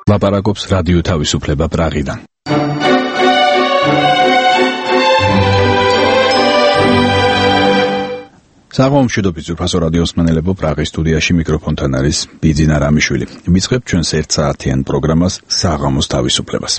ლაპარაკობს რადიო თავისუფლება პრაღიდან. საღამომშვიდობი ძვირფასო რადიო მსმენელებო, პრაღის სტუდიაში მიკროფონთან არის ბიძინა რამიშვილი. მივიწყებთ ჩვენს 1 საათიან პროგრამას საღამოს თავისუფლებას.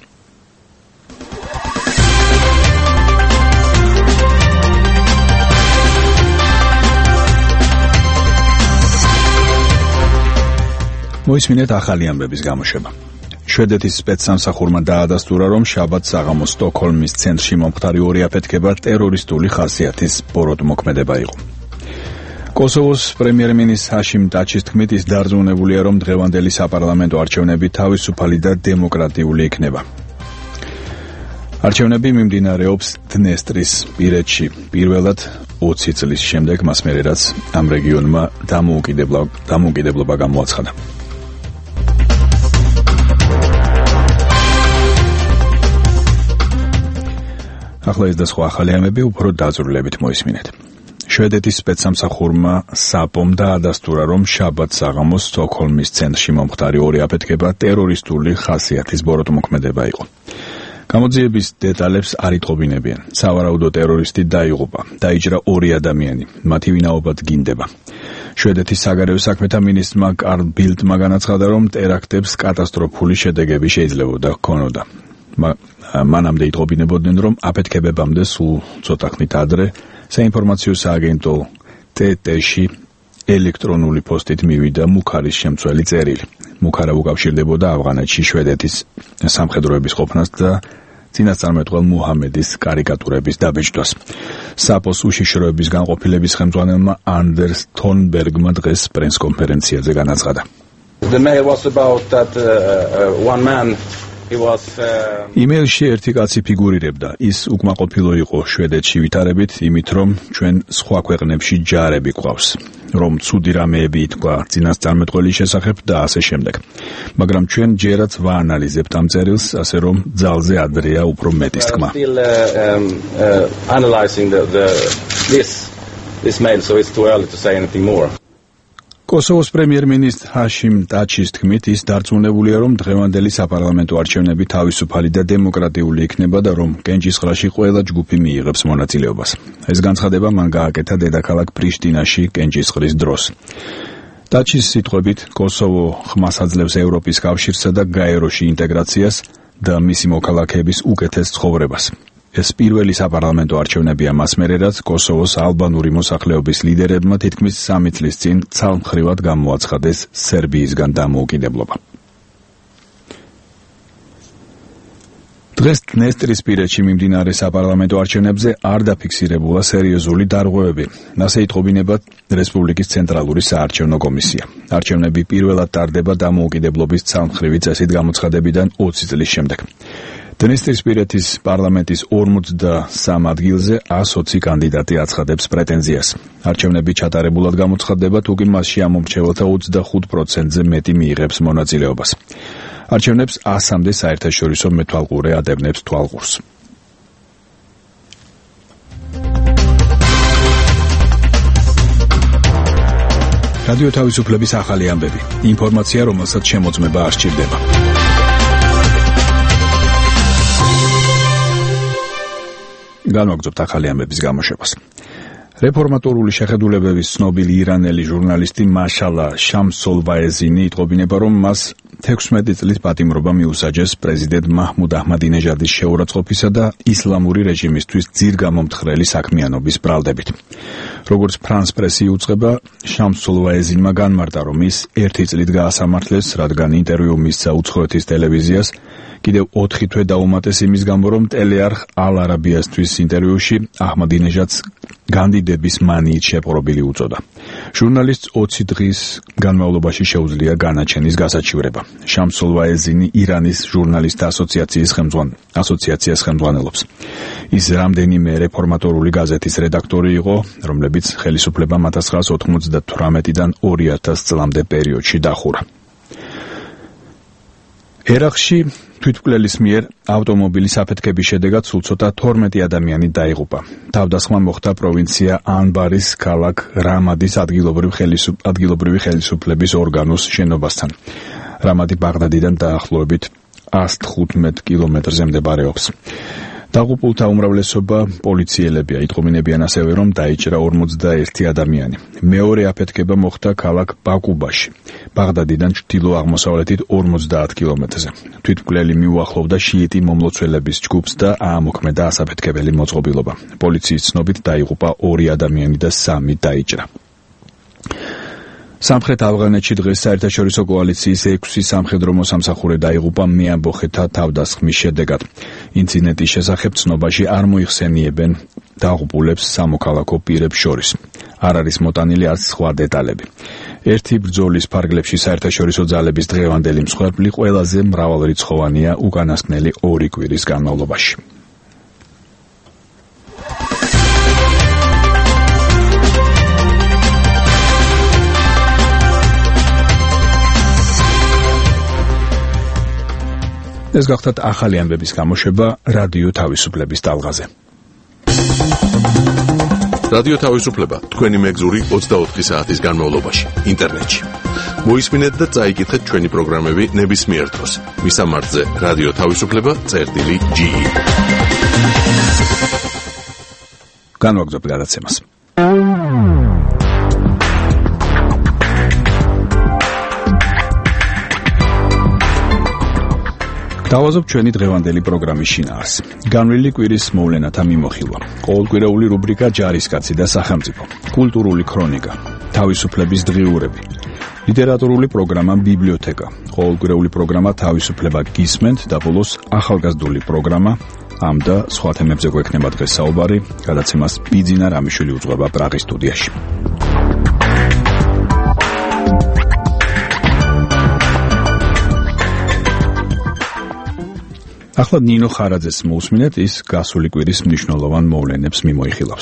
მოისმინეთ ახალი ამბების გამოშვება. შვედეთის სპეცსამსახურმა დაადასტურა, რომ შაბათს საღამოს სტოკჰოლმის ცენტრში მომხდარი ორი აფეთქება ტერორისტული ხასიათის ბოროტმოქმედება იყო. კოსოვოს პრემიერ-მინისტრ ჰაშიმ ტაჩის თქმით, ის დარწმუნებულია, რომ დღევანდელი საპარლამენტო არჩევნები თავისუფალი და დემოკრატიული იქნება. არჩევნები მიმდინარეობს დნესტრის პირეთში, პირველად 20 წლის შემდეგ, მას მერე რაც ამ რეგიონმა დამოუკიდებლობა გამოაცხადა. ახლა ეს და სხვა ახალი ამბები უფრო დაწვრილებით მოისმინეთ. შვედეთის სპეცსამსახურმა საპომ დაადასტურა, რომ შაბათს საღამოს სტოკჰოლმის ცენტრში მომხდარი ორი აფეთქება ტერორისტული ხასიათის ბოროტმოქმედება იყო. გამოძიების დეტალებს არ იტყობინებიან. სავარაუდო ტერორისტი დაიღუპა, დაიჭრა 2 ადამიანი, მათი ვინაობა დგინდება. შვედეთის საგარეო საქმეთა მინისტრმა კარლ ბილდმა განაცხადა, რომ ტერაქტებს კატასტროფული შედეგები შეიძლებოდა ჰქონოდა. მანამდე იტყობინებოდნენ, რომ აფეთქებებამდე სულ ცოტა ხნით ადრე საინფორმაციო სააგენტო TT-ში ელექტრონული პოსტით მივიდა მუქარის შემცველი წერილი. მუქარა უკავშირდებოდა ავღანეთში შვედეთის სამხედროების ყოფნას და წინასწარმეტყველ მუჰამედის კარიკატურების დაბეჭდვას. საპოს უშიშროების განყოფილების ხელმძღვანელმა ანდერს თონბერგმა დღეს პრესკონფერენციაზე განაცხადა. The mail was about that one man იმეილში ერთი კაცი ფიგურირებდა. ის უკმაყოფილო იყო შვედეთში ვითარებით, იმით რომ ჩვენ სხვა ქვეყნებში ჯარები გვყავს, რომ ცუდი რამეები ითქვა წინასწარმეტყველის შესახებ და ასე შემდეგ. მაგრამ ჩვენ ჯერაც ვაანალიზებთ ამ წერილს, ასე რომ ძალზე ადრეა უფრო მეტის თქმა. This mail, so it's too early to say anything more. კოსოვოს პრემიერ-მინისტრ ჰაშიმ ტაჩის თქმით, ის დარწმუნებულია, რომ დღევანდელი საპარლამენტო არჩევნები თავისუფალი და დემოკრატიული იქნება და რომ კენჭისყრაში ყველა ჯგუფი მიიღებს მონაწილეობას. ეს განცხადება მან გააკეთა დედაქალაქ პრიშტინაში კენჭისყრის დროს. ტაჩის სიტყვებით, კოსოვო ხმას აძლევს ევროპის კავშირსა და გაეროში ინტეგრაციას და მისი მოქალაქეების უკეთეს ცხოვრებას. ეს პირველი საპარლამენტო არჩევნებია მას მერე, რაც კოსოვოს ალბანური მოსახლეობის ლიდერებმა თითქმის 3 წლის წინ ცალმხრივად გამოაცხადეს სერბიისგან დამოუკიდებლობა. დღეს დნესტრის პირეთში მიმდინარე საპარლამენტო არჩევნებზე არ დაფიქსირებულა სერიოზული დარღვევები. ასე იტყობინება რესპუბლიკის ცენტრალური საარჩევნო კომისია. არჩევნები პირველად ტარდება დამოუკიდებლობის ცალმხრივი წესით გამოცხადებიდან 20 წლის შემდეგ. დნესტრის პირეთის პარლამენტის 43 ადგილზე 120 კანდიდატი აცხადებს პრეტენზიას. არჩევნები ჩატარებულად გამოცხადდება, თუკი მასში ამომრჩეველთა 25%-ზე მეტი მიიღებს მონაწილეობას. არჩევნებს 100-მდე საერთაშორისო მეთვალყურე ადევნებს თვალყურს. რადიო თავისუფლების ახალი ამბები. ინფორმაცია, რომელსაც შემოწმება არ სჭირდება. განვაგრძობთ ახალი ამბების გამოშვებას. რეფორმატორული შეხედულებების ცნობილი ირანელი ჟურნალისტი მაშალა შამსოლვაეზინი იტყობინება, რომ მას 16 წლის პატიმრობა მიუსაჯეს პრეზიდენტ მაჰმუდ აჰმადინეჟადის შეურაცხყოფისა და ისლამური რეჟიმისთვის ძირგამომთხრელი საქმიანობის ბრალდებით. როგორც ფრანს პრესი უწყება, შამსოლვაეზინმა განმარტა, რომ ის 1 წლით გაასამართლეს, რადგან ინტერვიუ მისცა უცხოეთის ტელევიზიას, კიდევ 4 თვე დაუმატეს იმის გამო, რომ ტელეარხ ალ-არაბიასთვის ინტერვიუში აჰმადინეჟადს განდიდების მანიით შეპყრობილი უწოდა. ჟურნალისტს 20 დღის განმავლობაში შეუძლია განაჩენის გასაჩივრება. შამსოლვაეზინი ირანის ჟურნალისტთა ასოციაციას ხელმძღვანელობს. ის რამდენიმე რეფორმატორული გაზეთის რედაქტორი იყო, რომლებიც ხელისუფლებამ 1998-დან 2000 წლამდე პერიოდში დახურა. ერაყში თვითმკვლელის მიერ ავტომობილის აფეთქების შედეგად სულ ცოტა 12 ადამიანი დაიღუპა. თავდასხმა მოხდა პროვინცია ანბარის ქალაქ რამადის ადგილობრივი ხელისუფლების ორგანოს შენობასთან. რამადი ბაღდადიდან დაახლოებით 115 კილომეტრზე მდებარეობს. დაღუპულთა უმრავლესობა პოლიციელებია, იტყობინებიან ასევე, რომ დაიჭრა 41 ადამიანი. მეორე აფეთქება მოხდა ქალაქ ბაკუბაში, ბაღდადიდან ჩრდილო-აღმოსავლეთით 50 კილომეტრზე. თვითმკვლელი მიუახლოვდა შიიტი მომლოცველების ჯგუფს და აამოქმედა ასაფეთქებელი მოწყობილობა. პოლიციის ცნობით დაიღუპა 2 ადამიანი და 3 დაიჭრა. სამხრეთ ავღანეთში დღეს საერთაშორისო კოალიციის 6 სამხედრო მოსამსახურე დაიღუპა მეამბოხეთა თავდასხმის შედეგად. ინციდენტის შესახებ ცნობაში არ მოიხსენიებენ დაღუპულებს სამოქალაქო პირებს შორის. არ არის მოტანილი არც სხვა დეტალები. ერთი ბრძოლის ფარგლებში საერთაშორისო ძალების დღევანდელი მსხვერპლი ყველაზე მრავალრიცხოვანია უკანასკნელი 2 კვირის განმავლობაში. ეს გახდათ ახალი ამბების გამოშვება რადიო თავისუფლების ტალღაზე. რადიო თავისუფლება თქვენი მეგზური 24 საათის განმავლობაში ინტერნეტში. მოისმინეთ და წაიკითხეთ ჩვენი პროგრამები ნებისმიერ დროს. მისამართზე რადიო თავისუფლება.ge. განვაგრძობ გადაცემას. დავაზობ ჩვენი დღევანდელი პროგრამის შინაარს. განვლილი კვირის მოვლენათა მიმოხილვა. ყოველკვირეული რუბრიკა ჯარისკაცი და სახელმწიფო. კულტურული ქრონიკა. თავისუფლების დღიურები. ლიტერატურული პროგრამა ბიბლიოთეკა. ყოველკვირეული პროგრამა თავისუფლება გისმენთ და ბოლოს ახალგაზრდული პროგრამა. ამ და სხვა თემებზე გვექნება დღეს საუბარი. გადაცემას ბიძინა რამიშვილი უძღვება პრაღის სტუდიაში. ახლა ნინო ხარაძეს მოусმინეთ, ის გასული კვირის მნიშვნელოვან მოვლენებს მიმოიხილავს.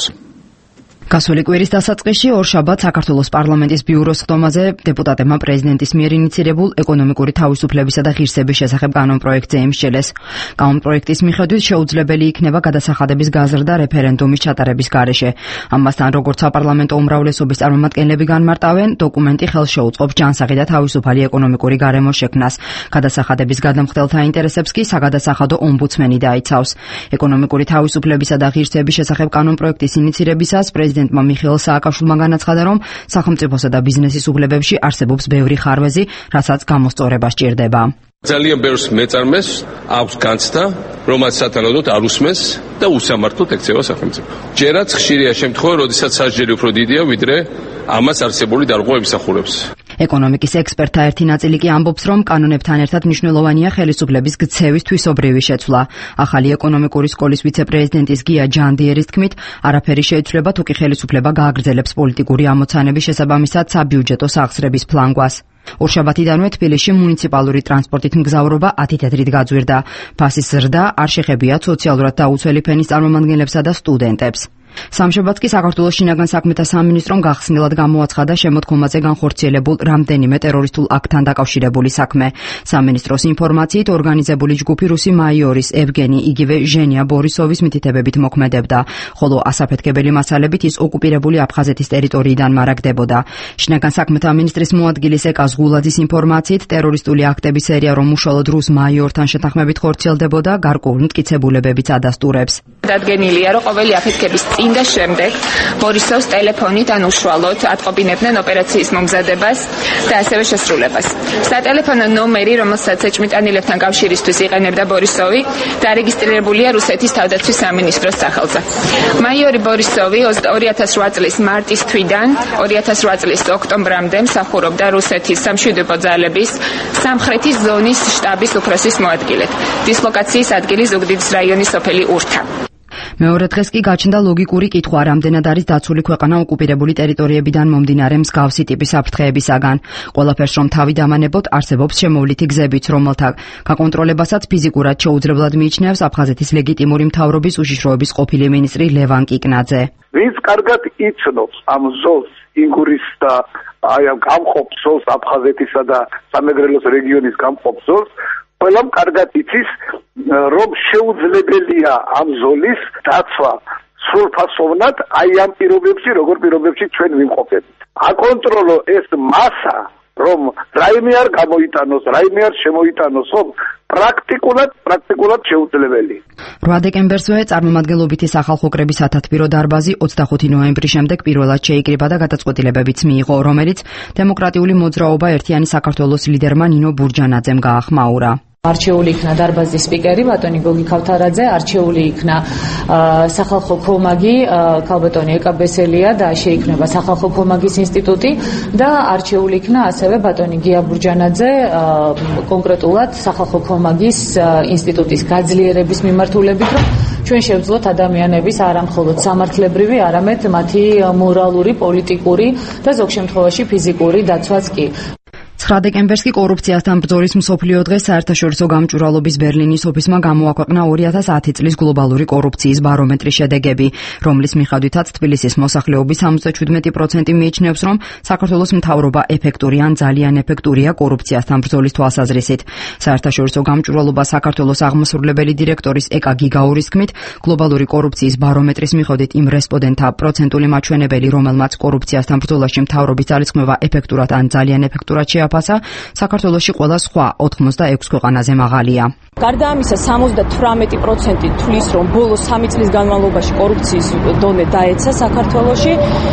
გასული კვირის დასაწყისში ორშაბათს საქართველოს პარლამენტის ბიუროს ხდომაზე დეპუტატებმა პრეზიდენტის მიერ ინიცირებულ ეკონომიკური თავისუფლებისა და ღირსების შესახებ კანონპროექტზე იმსჯელეს. კანონპროექტის მიხედვით შეუძლებელი იქნება გადასახადების გაზრდა რეფერენდუმის ჩატარების გარეშე. ამასთან, როგორც საპარლამენტო უმრავლესობის წარმომადგენლები განმარტავენ, დოკუმენტი ხელს შეუწყობს ჯანსაღი და თავისუფალი ეკონომიკური გარემოს შექმნას. გადასახადების გადამხდელთა ინტერესებს კი საგადასახადო ომბუდსმენი დაიცავს. ეკონომიკური თავისუფლებისა და ღირსების შესახებ კანონპროექტის ინიცირებისას პრეზიდენტმა მიხეილ სააკაშვილმა განაცხადა, რომ სახელმწიფოსა და ბიზნესის უფლებებში არსებობს ბევრი ხარვეზი, რასაც გამოსწორება სჭირდება. ძალიან ბევრს მეწარმეს აქვს განცდა, რომაც სათანადოდ არ უსმენს და უსამართლოდ ექცევა სახელმწიფო. ჯერაც ხშირია შემთხვევა, როდესაც სასჯელი უფრო დიდია, ვიდრე ამას არსებული დარღვევა ემსახურებს. ეკონომიკის ექსპერტთა ერთი ნაწილი კი ამბობს, რომ კანონებთან ერთად მნიშვნელოვანია ხელისუფლების გცევის თვისობრივი შეცვლა. ახალი ეკონომიკური სკოლის ვიცე-პრეზიდენტის გია ჯანდიერის თქმით, არაფერი შეიცვლება, თუ კი ხელისუფლება გააგრძელებს პოლიტიკური ამოცანების შესაბამისად საბიუჯეტო სახსრების ფლანგვას. ორშაბათიდანვე თბილისში მუნიციპალური ტრანსპორტით მგზავრობა 10 თეთრით გაძვირდა. ფასის ზრდა არ შეხებიათ სოციალურად დაუცველი ფენის წარმომადგენლებსა და სტუდენტებს. სამშაბათს კი საქართველოს შინაგან საქმეთა სამინისტრომ გახსნილად გამოაცხადა შემოდგომაზე განხორციელებულ რამდენიმე ტერორისტულ აქტთან დაკავშირებული საქმე. სამინისტროს ინფორმაციით, ორგანიზებული ჯგუფი რუსი მაიორის ევგენი იგივე ჟენია ბორისოვის მითითებებით მოქმედებდა, ხოლო ასაფეთქებელი მასალებით ის ოკუპირებული აფხაზეთის ტერიტორიიდან მარაგდებოდა. შინაგან საქმეთა მინისტრის მოადგილის ეკა ზღულაძის ინფორმაციით, ტერორისტული აქტების სერია, რომ უშუალოდ რუს მაიორთან შეთანხმებით ხორციელდებოდა, გარკვეული მტკიცებულებებიც ადასტურებს. დადგენილია, რომ ყოველი აფეთქების წინ და შემდეგ ბორისოვს ტელეფონით ან უშუალოდ ატყობინებდნენ ოპერაციის მომზადებას და ასევე შესრულებას. სატელეფონო ნომერი, რომელსაც ეჭვმიტანილებთან კავშირისთვის იყენებდა ბორისოვი, დარეგისტრირებულია რუსეთის თავდაცვის სამინისტროს სახელზე. მაიორი ბორისოვი 2008 წლის მარტის თვიდან 2008 წლის ოქტომბრამდე მსახურობდა რუსეთის სამშვიდობო ძალების სამხრეთის ზონის შტაბის უფროსის მოადგილედ. დისლოკაციის ადგილი ზუგდიდის რაიონის სოფელი ურთა. მეორე დღეს კი გაჩნდა ლოგიკური კითხვა, რამდენად არის დაცული ქვეყანა ოკუპირებული ტერიტორიებიდან მომდინარე მსგავსი ტიპის საფრთხეებისაგან. ყველაფერს რომ თავი დამანებოთ, არსებობს შემოვლითი გზებიც, რომელთა გაკონტროლებასაც ფიზიკურად შეუძლებლად მიიჩნევს აფხაზეთის ლეგიტიმური მთავრობის უშიშროების ყოფილი მინისტრი ლევან კიკნაძე. ვინც კარგად იცნობს ამ ზოლს, ინგურის და ამ გამყოფ ზოლს, აფხაზეთისა და სამეგრელოს რეგიონის გამყოფ ზოლს, ყველამ კარგად იცის, რომ შეუძლებელია ამ ზოლის დაცვა სრულფასოვნად აი ამ პირობებში, როგორ პირობებში ჩვენ ვიმყოფებით. აკონტროლო ეს მასა, რომ რაიმე არ გამოიტანოს, რაიმე არ შემოიტანოს, რომ პრაქტიკულად შეუძლებელი. 8 დეკემბერსვე წარმომადგენლობითი სახალხო კრების სათათბირო დარბაზი 25 ნოემბრის შემდეგ პირველად შეიკრიბა და გადაწყვეტილებებიც მიიღო, რომელიც დემოკრატიული მოძრაობა ერთიანი საქართველოს ლიდერმა ნინო ბურჯანაძემ გაახმაურა. არჩეული იქნა დარბაზის სპიკერი ბატონი გოგი ქავთარაძე, არჩეული იქნა სახალხო ქომაგი ქალბატონი ეკაბესელია და შეიქმნება სახალხო ქომაგის ინსტიტუტი და არჩეული იქნა ასევე ბატონი გია ბურჯანაძე კონკრეტულად სახალხო ქომაგის ინსტიტუტის გაძლიერების მიმართულებით, რომ ჩვენ შევძლოთ ადამიანების არა მხოლოდ სამართლებრივი, არამედ მათი მორალური, პოლიტიკური და ზოგ შემთხვევაში ფიზიკური დაცვაც კი. 9 დეკემბერს კი კორუფციასთან ბრძოლის მსოფლიო დღეს საერთაშორისო გამჭვირვალობის ბერლინის ოფისმა გამოაქვეყნა 2010 წლის გლობალური კორუფციის ბარომეტრის შედეგები, რომლის მიხედვითაც თბილისის მოსახლეობის 77% მიიჩნევს, რომ საქართველოს მთავრობა ეფექტური ან ძალიან ეფექტურია კორუფციასთან ბრძოლის თვალსაზრისით. საერთაშორისო გამჭვირვალობა საქართველოს აღმასრულებელი დირექტორის ეკა გიგაურის თქმით, გლობალური კორუფციის ბარომეტრის მიხედვით იმ რესპონდენტთა პროცენტული მაჩვენებელი, რომელმაც კორუფციასთან ბრძოლაში მთავრობის ძალისხმევა ეფექტურად ან ძალიან ეფექტურად შეაფასა, საქართველოში ყველა სხვა 86 ქვეყანაზე მაღალია. გარდა ამისა, 78% თვლის, რომ ბოლო 3 წლის განმავლობაში კორუფციის დონე დაეცა საქართველოში,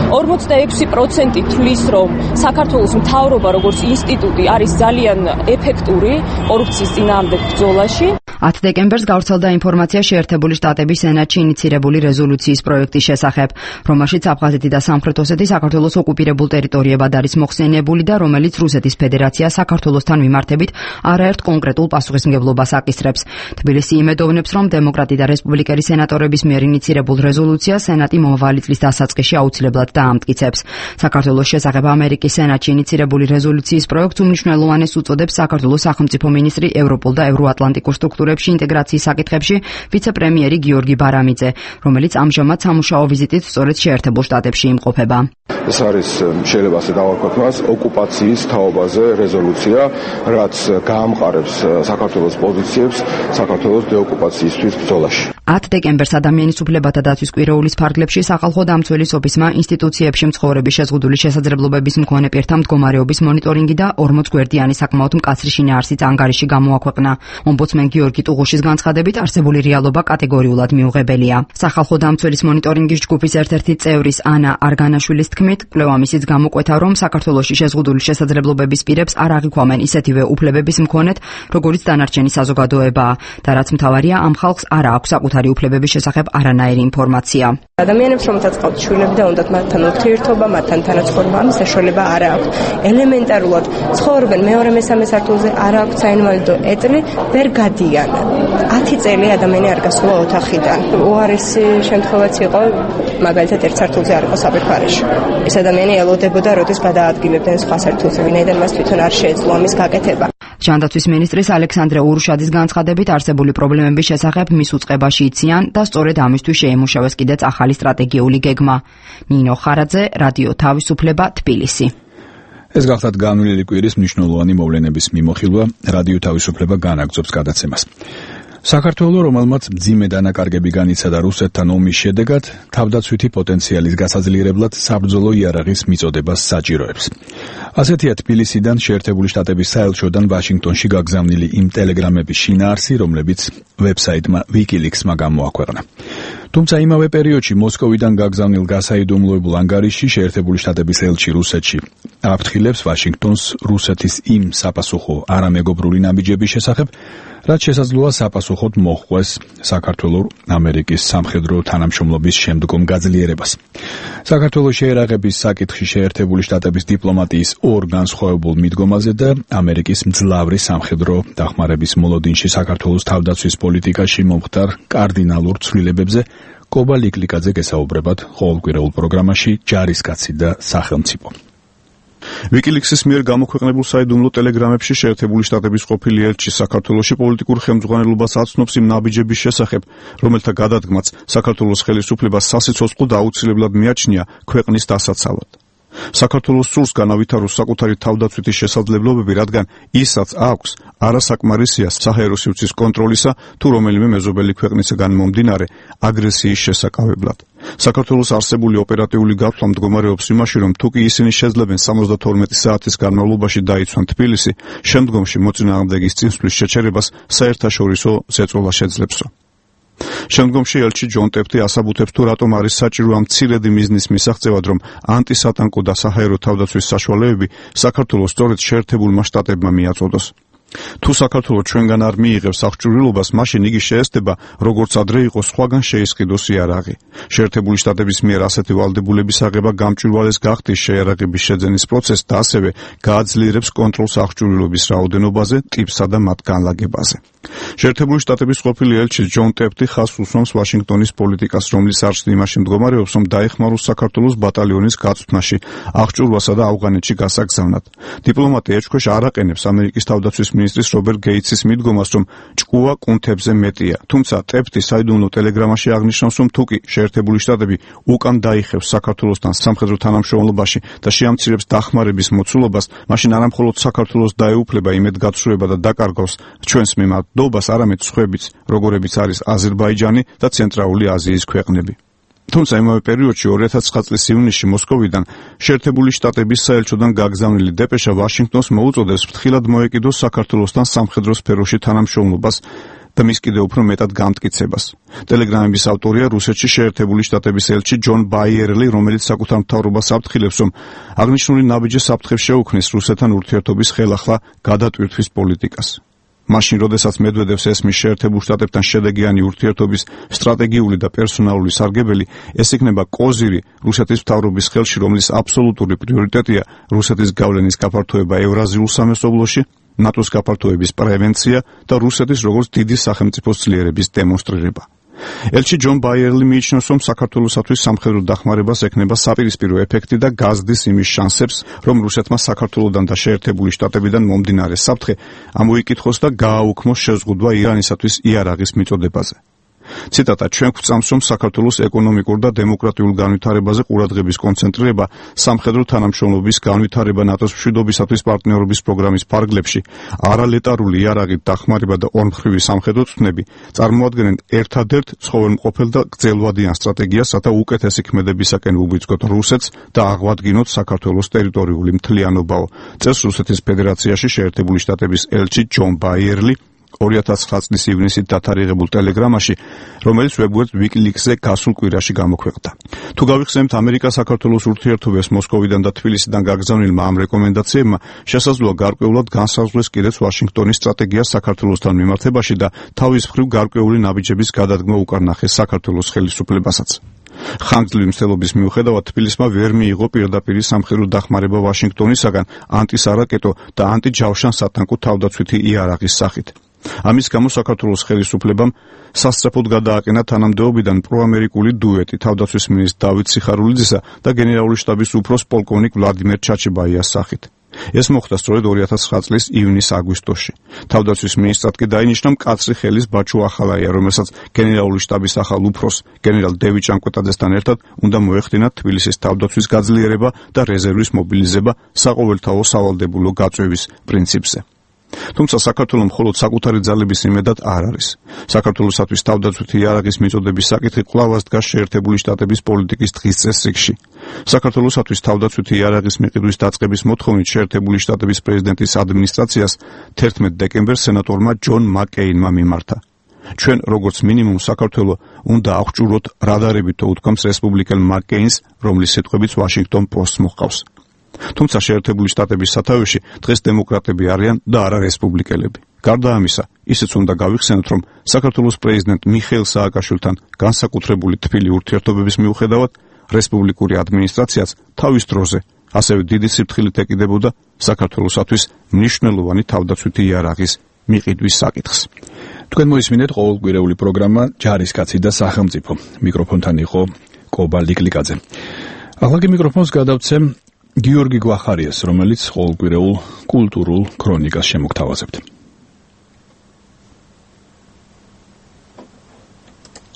46% თვლის, რომ საქართველოს მთავრობა როგორც ინსტიტუტი არის ძალიან ეფექტური კორუფციის წინააღმდეგ ბრძოლაში. 10 დეკემბერს გავრცელდა ინფორმაცია შეერთებული შტატების სენატში ინიცირებული რეზოლუციის პროექტის შესახებ, რომელშიც აფხაზეთი და სამხრეთ ოსეთი საქართველოს ოკუპირებულ ტერიტორიებად არის მოხსენიებული და რომელიც რუსეთის ფედერაცია საქართველოსთან მიმართებით არაერთ კონკრეტულ პასუხისმგებლობას აკისრებს. თბილისი იმედოვნებს, რომ დემოკრატი და რესპუბლიკელი სენატორების მიერ ინიცირებულ რეზოლუციას სენატი მომავალი წლის დასაწყისში აუცილებლად დაამტკიცებს. საქართველოს შესახებ ამერიკის სენატში ინიცირებული რეზოლუციის პროექტს უმნიშვნელოვანეს უწოდებს საქართველოს სახელმწიფო მინისტრი ევროპულ და ევროატლანტიკურ სტრუქტურებში ინტეგრაციის საკითხებში ვიცე-პრემიერი გიორგი ბარამიძე, რომელიც ამჟამად სამუშაო ვიზიტით სწორედ შეერთებულ შტატებში იმყოფება. ეს არის შეიძლება ასე დავაკვირდეთ ოკუპაციის თაობაზე რეზოლუცია, რაც გაამყარებს საქართველოს პოზიციებს საქართველოს დეოკუპაციისთვის ბრძოლაში. 10 დეკემბერს ადამიანის უფლებათა დაცვის კვირეულის ფარგლებში სახალხო დამცველის ოფისმა ინსტიტუციებში მცხოვრების შეზღუდული შესაძლებლობების მქონე პირთა მდგომარეობის მონიტორინგი და 40 გვერდიანი საკმაოდ მკაცრი შინაარსის ანგარიში გამოაქვეყნა. ომბუდსმენ გიორგი ტუღუშის განცხადებით, არსებული რეალობა კატეგორიულად მიუღებელია. სახალხო დამცველის მონიტორინგის ჯგუფის ერთ-ერთი წევრის ანა არგანაშვილის თქმით, კვლევამისიც გამოკვეთა, რომ საქართველოში შეზღუდული შესაძლებლობების პირებს არ აღიქვამენ ისეთივე უფლებების მქონეთ, როგორც დანარჩენი საზოგადოებაა და რაც მთავარია, ამ ხალხს არ აქვს საკუთარი უფლებების შესახებ არანაირი ინფორმაცია. ადამიანებს, რომელთაც ყავთ შვილები და უნდათ მათთან ურთიერთობა, მათთან თანაცხოვრება, ამის საშუალება არ აქვს. ელემენტარულად ცხოვრობენ მეორე-მესამე სართულზე, არ აქვს საინვალიდო ეტლი, ვერ გადიან. 10 წელი ადამიანი არ გასულა ოთახიდან. უარესი შემთხვევაც იყო, მაგალითად ერთ სართულზე არ იყო საფეხარეში. ეს ადამიანი ელოდებოდა, როდის გადაადგილებდნენ სხვა სართულზე, ვინაიდან მას თვითონ არ შეეძლო ამის გაკეთება. ჯანდაცვის მინისტრის ალექსანდრე ურუშაძის განცხადებით, არსებული პრობლემების შესახებ მის უწყებაში იციან და სწორედ ამისთვის შეიმუშავეს კიდეც ახალი სტრატეგიული გეგმა. ნინო ხარაძე, რადიო თავისუფლება, თბილისი. ეს გახლავთ განვლილი კვირის მნიშვნელოვანი მოვლენების მიმოხილვა, რადიო თავისუფლება განაგრძობს გადაცემას. საქართველო, რომელმაც მძიმე დანაკარგები განიცადა რუსეთთან ომის შედეგად, თავდაცვითი პოტენციალის გასაძლიერებლად საბრძოლო იარაღის მიწოდებას საჭიროებს. ასეთია თბილისიდან შეერთებული შტატების საელჩოდან ვაშინგტონში გაგზავნილი იმ ტელეგრამების შინაარსი, რომლებიც ვებსაიტმა WikiLeaks-მა გამოაქვეყნა. თუმცა იმავე პერიოდში მოსკოვიდან გაგზავნილ გასაიდუმლოებულ ანგარიშში შეერთებული შტატების ელჩი რუსეთში აფრთხილებს ვაშინგტონს რუსეთის იმ საპასუხო არამეგობრული ნაბიჯების შესახებ, რაც შესაძლოა საპასუხოდ მოჰყვეს საქართველოს ამერიკის სამხედრო თანამშრომლობის შემდგომ გაძლიერებას. საქართველოს შეერაღების საკითხში შეერთებული შტატების დიპლომატიის ორ განსხვავებულ მიდგომაზე და ამერიკის მძლავრი სამხედრო დახმარების მოლოდინში საქართველოს თავდაცვის პოლიტიკაში მომხდარ კარდინალურ ცვლილებებზე კობა ლიკლიკაძე გესაუბრებათ ყოველკვირეულ პროგრამაში ჯარისკაცი და სახელმწიფო. WikiLeaks-ის მიერ გამოქვეყნებულ საიდუმლო ტელეგრამებში შეერთებული შტატების ყოფილი ელჩი საქართველოში პოლიტიკურ ხელმძღვანელობას აცნობს იმ ნაბიჯების შესახებ, რომელთა გადადგმაც საქართველოს ხელისუფლებას სასიცოცხლო და აუცილებლად მიაჩნია ქვეყნის დასაცავად. საქართველოს სურს განავითაროს საკუთარი თავდაცვითი შესაძლებლობები, რადგან ისაც აქვს არასაკმარისია საჰაერო სივრცის კონტროლისა თუ რომელიმე მეზობელი ქვეყნისგან მომდინარე აგრესიის შესაკავებლად. საქართველოს არსებული ოპერატიული გათვლა მდგომარეობს იმაში, რომ თუკი ისინი შეძლებენ 72 საათის განმავლობაში დაიცვან თბილისი, შემდგომში მოწინააღმდეგის წინსვლის შეჩერებას საერთაშორისო ზეწოლა შეძლებსო. შემდგომში ელჩი ჯონ ტეფტი ასაბუთებს თუ რატომ არის საჭირო ამ მცირედი მიზნის მისაღწევად, რომ ანტისატანკო და საჰაერო თავდაცვის საშუალებები საქართველოს სწორედ შეერთებულმა შტატებმა მიაწოდოს. თუ საქართველოს ჩვენგან არ მიიღებს აღჭურვილობას, მაშინ იგი შეესწება, როგორც ადრე იყო, სხვაგან შეისყიდოს იარაღი. შეერთებული შტატების მიერ ასეთი ვალდებულების აღება გამჭვირვალეს გახდის შეიარაღების შეძენის პროცესს და ასევე გააძლიერებს კონტროლს აღჭურვილობის რაოდენობაზე, ტიპსა და მათ განლაგებაზე. შეერთებული შტატების ყოფილი ელჩი ჯონ ტეფტი ხაზს უსვამს ვაშინგტონის პოლიტიკას, რომლის არჩევ იმაში მდგომარეობს, რომ დაეხმაროს საქართველოს ბატალიონის გაწვრთნაში, აღჭურვასა და ავღანეთში გასაგზავნად. დიპლომატი ეჭქვეშ არ აყენებს ამერიკის თავდაცვის მინისტრის რობერტ გეიცის მიდგომას, რომ ჭკუა კუნთებზე მეტია. თუმცა ტეფტი საიდუმლო ტელეგრამაში აღნიშნავს, რომ თუკი შეერთებული შტატები უკან დაიხევს საქართველოსთან სამხედრო თანამშრომლობაში და შეამცირებს დახმარების მოცულობას, მაშინ არამხოლოდ საქართველოს დაეუფლება იმედგაცრუება და დაკარგავს ჩვენს მიმართულებას, არამედ სხვებიც, როგორებიც არის აზერბაიჯანი და ცენტრალური აზიის ქვეყნები. თუმცა იმავე პერიოდში 2009 წლის ივნისში მოსკოვიდან შეერთებული შტატების საელჩოდან გაგზავნილი დეპეშა ვაშინგტონს მოუწოდებს ფრთხილად მოეკიდოს საქართველოსთან სამხედრო სფეროში თანამშრომლობას და მის კიდევ უფრო მეტად გამტკიცებას. ტელეგრამების ავტორია რუსეთში შეერთებული შტატების ელჩი ჯონ ბაიერლი, რომელიც საკუთარ მთავრობას აფრთხილებს, რომ აღნიშნული ნაბიჯი საფრთხეს შეუქმნის რუსეთთან ურთიერთობის ხელახლა გადატვირთვის პოლიტიკას. მაშინ, როდესაც მედვედევს ესმის შეერთებულ შტატებთან შედეგიანი ურთიერთობის სტრატეგიული და პერსონალური სარგებელი, ეს იქნება კოზირი რუსეთის მთავრობის ხელში, რომლის აბსოლუტური პრიორიტეტია რუსეთის გავლენის გაფართოება ევრაზიულ სამეზობლოში, ნატოს გაფართოების პრევენცია და რუსეთის როგორც დიდი სახელმწიფოს ძლიერების დემონსტრირება. ელჩი ჯონ ბაიერლი მიიჩნევს, რომ საქართველოსათვის სამხედრო დახმარებას ექნება საპირისპირო ეფექტი და გაზრდის იმის შანსებს, რომ რუსეთმა საქართველოსთან და შეერთებული შტატებიდან მომდინარე საფრთხე ამოიკითხოს და გააუქმოს შეზღუდვა ირანისათვის იარაღის მიწოდებაზე. ციტატა: ჩვენ გვწამს, რომ საქართველოს ეკონომიკურ და დემოკრატიულ განვითარებაზე ყურადღების კონცენტრირება, სამხედრო თანამშრომლობის განვითარება ნატოს მშვიდობისათვის პარტნიორობის პროგრამის ფარგლებში, არალეტარული იარაღით დახმარება და ორმხრივი სამხედრო წვრთნები წარმოადგენენ ერთადერთ ცხოველმყოფელ და გრძელვადიან სტრატეგიას, რათა უკეთესი ქმედებისაკენ უბიძგოთ რუსეთს და აღვადგინოთ საქართველოს ტერიტორიული მთლიანობაო. წელს რუსეთის ფედერაციაში შეერთებული შტატების ელჩი ჯონ ბაიერლი 2009 წლის ივნისით დათარიღებულ ტელეგრამაში, რომელიც ვებგვერდ WikiLeaks-ზე გასულ კვირაში გამოქვეყნდა. თუ გავიხსენებთ ამერიკა-საქართველოს ურთიერთობებს მოსკოვიდან და თბილისიდან გაგზავნილმა ამ რეკომენდაციებმა, შესაძლოა გარკვეულად განსაზღვრეს კიდეც ვაშინგტონის სტრატეგია საქართველოსთან მიმართებაში და თავის მხრივ გარკვეული ნაბიჯების გადადგმა უკარნახეს საქართველოს ხელისუფლებასაც. ხანგრძლივი მცდელობის მიუხედავად თბილისმა ვერ მიიღო პირდაპირი სამხედრო დახმარება ვაშინგტონისაგან ანტისარაკეტო და ანტიჯავშან სათანკო თავდაცვითი იარაღის სახით. ამის გამო საქართველოს ხელისუფლებამ სასწრაფოდ გადააყენა თანამდებობიდან პროამერიკული დუეტი თავდაცვის მინისტრ დავით სიხარულიძისა და გენერალური შტაბის უფროს პოლკოვნიკ ვლადიმერ ჩაჩიბაიას სახით. ეს მოხდა სწორედ 2009 წლის ივნის-აგვისტოში. თავდაცვის მინისტრად კი დაინიშნა მკაცრი ხელის ბაჩუ ახალაია, რომელსაც გენერალური შტაბის ახალ უფროს გენერალ დევიდ ჭანკვეტაძესთან ერთად უნდა მოეხდინა თბილისის თავდაცვის გაძლიერება და რეზერვის მობილიზება საყოველთაო სავალდებულო გაწვევის პრინციპზე. თუმცა საქართველოს მხოლოდ საკუთარი ძალების იმედად არ არის. საქართველოსათვის თავდაცვითი იარაღის მიწოდების საკითხი კვლავ დგას შეერთებული შტატების პოლიტიკის დღის წესრიგში. საქართველოსათვის თავდაცვითი იარაღის მიყიდვის დაწყების მოთხოვნით შეერთებული შტატების პრეზიდენტის ადმინისტრაციას 11 დეკემბერს სენატორმა ჯონ მაკეინმა მიმართა. ჩვენ როგორც მინიმუმ საქართველოს უნდა აღჭურვოთ რადარებით, უთქვამს რესპუბლიკელ მაკეინს, რომლის სიტყვებიც ვაშინგტონ პოსტს მოჰყავს. თუმცა შეერთებული შტატების სათავეში დღეს დემოკრატები არიან და არა რესპუბლიკელები. გარდა ამისა, ისიც უნდა გავიხსენოთ, რომ საქართველოს პრეზიდენტ მიხეილ სააკაშვილთან განსაკუთრებული თბილი ურთიერთობების მიუხედავად, რესპუბლიკური ადმინისტრაციაც თავის დროზე ასევე დიდი სიფრთხილით ეკიდებოდა საქართველოსათვის მნიშვნელოვანი თავდაცვითი იარაღის მიყიდვის საკითხს. თქვენ მოისმინეთ ყოველკვირეული პროგრამა ჯარისკაცი და სახელმწიფო. მიკროფონთან იყო კობა ლიკლიკაძე. ახლა კი მიკროფონს გადავცემ გიორგი გვახარიას, რომელიც ყოველკვირეულ კულტურულ ქრონიკას შემოგთავაზებთ.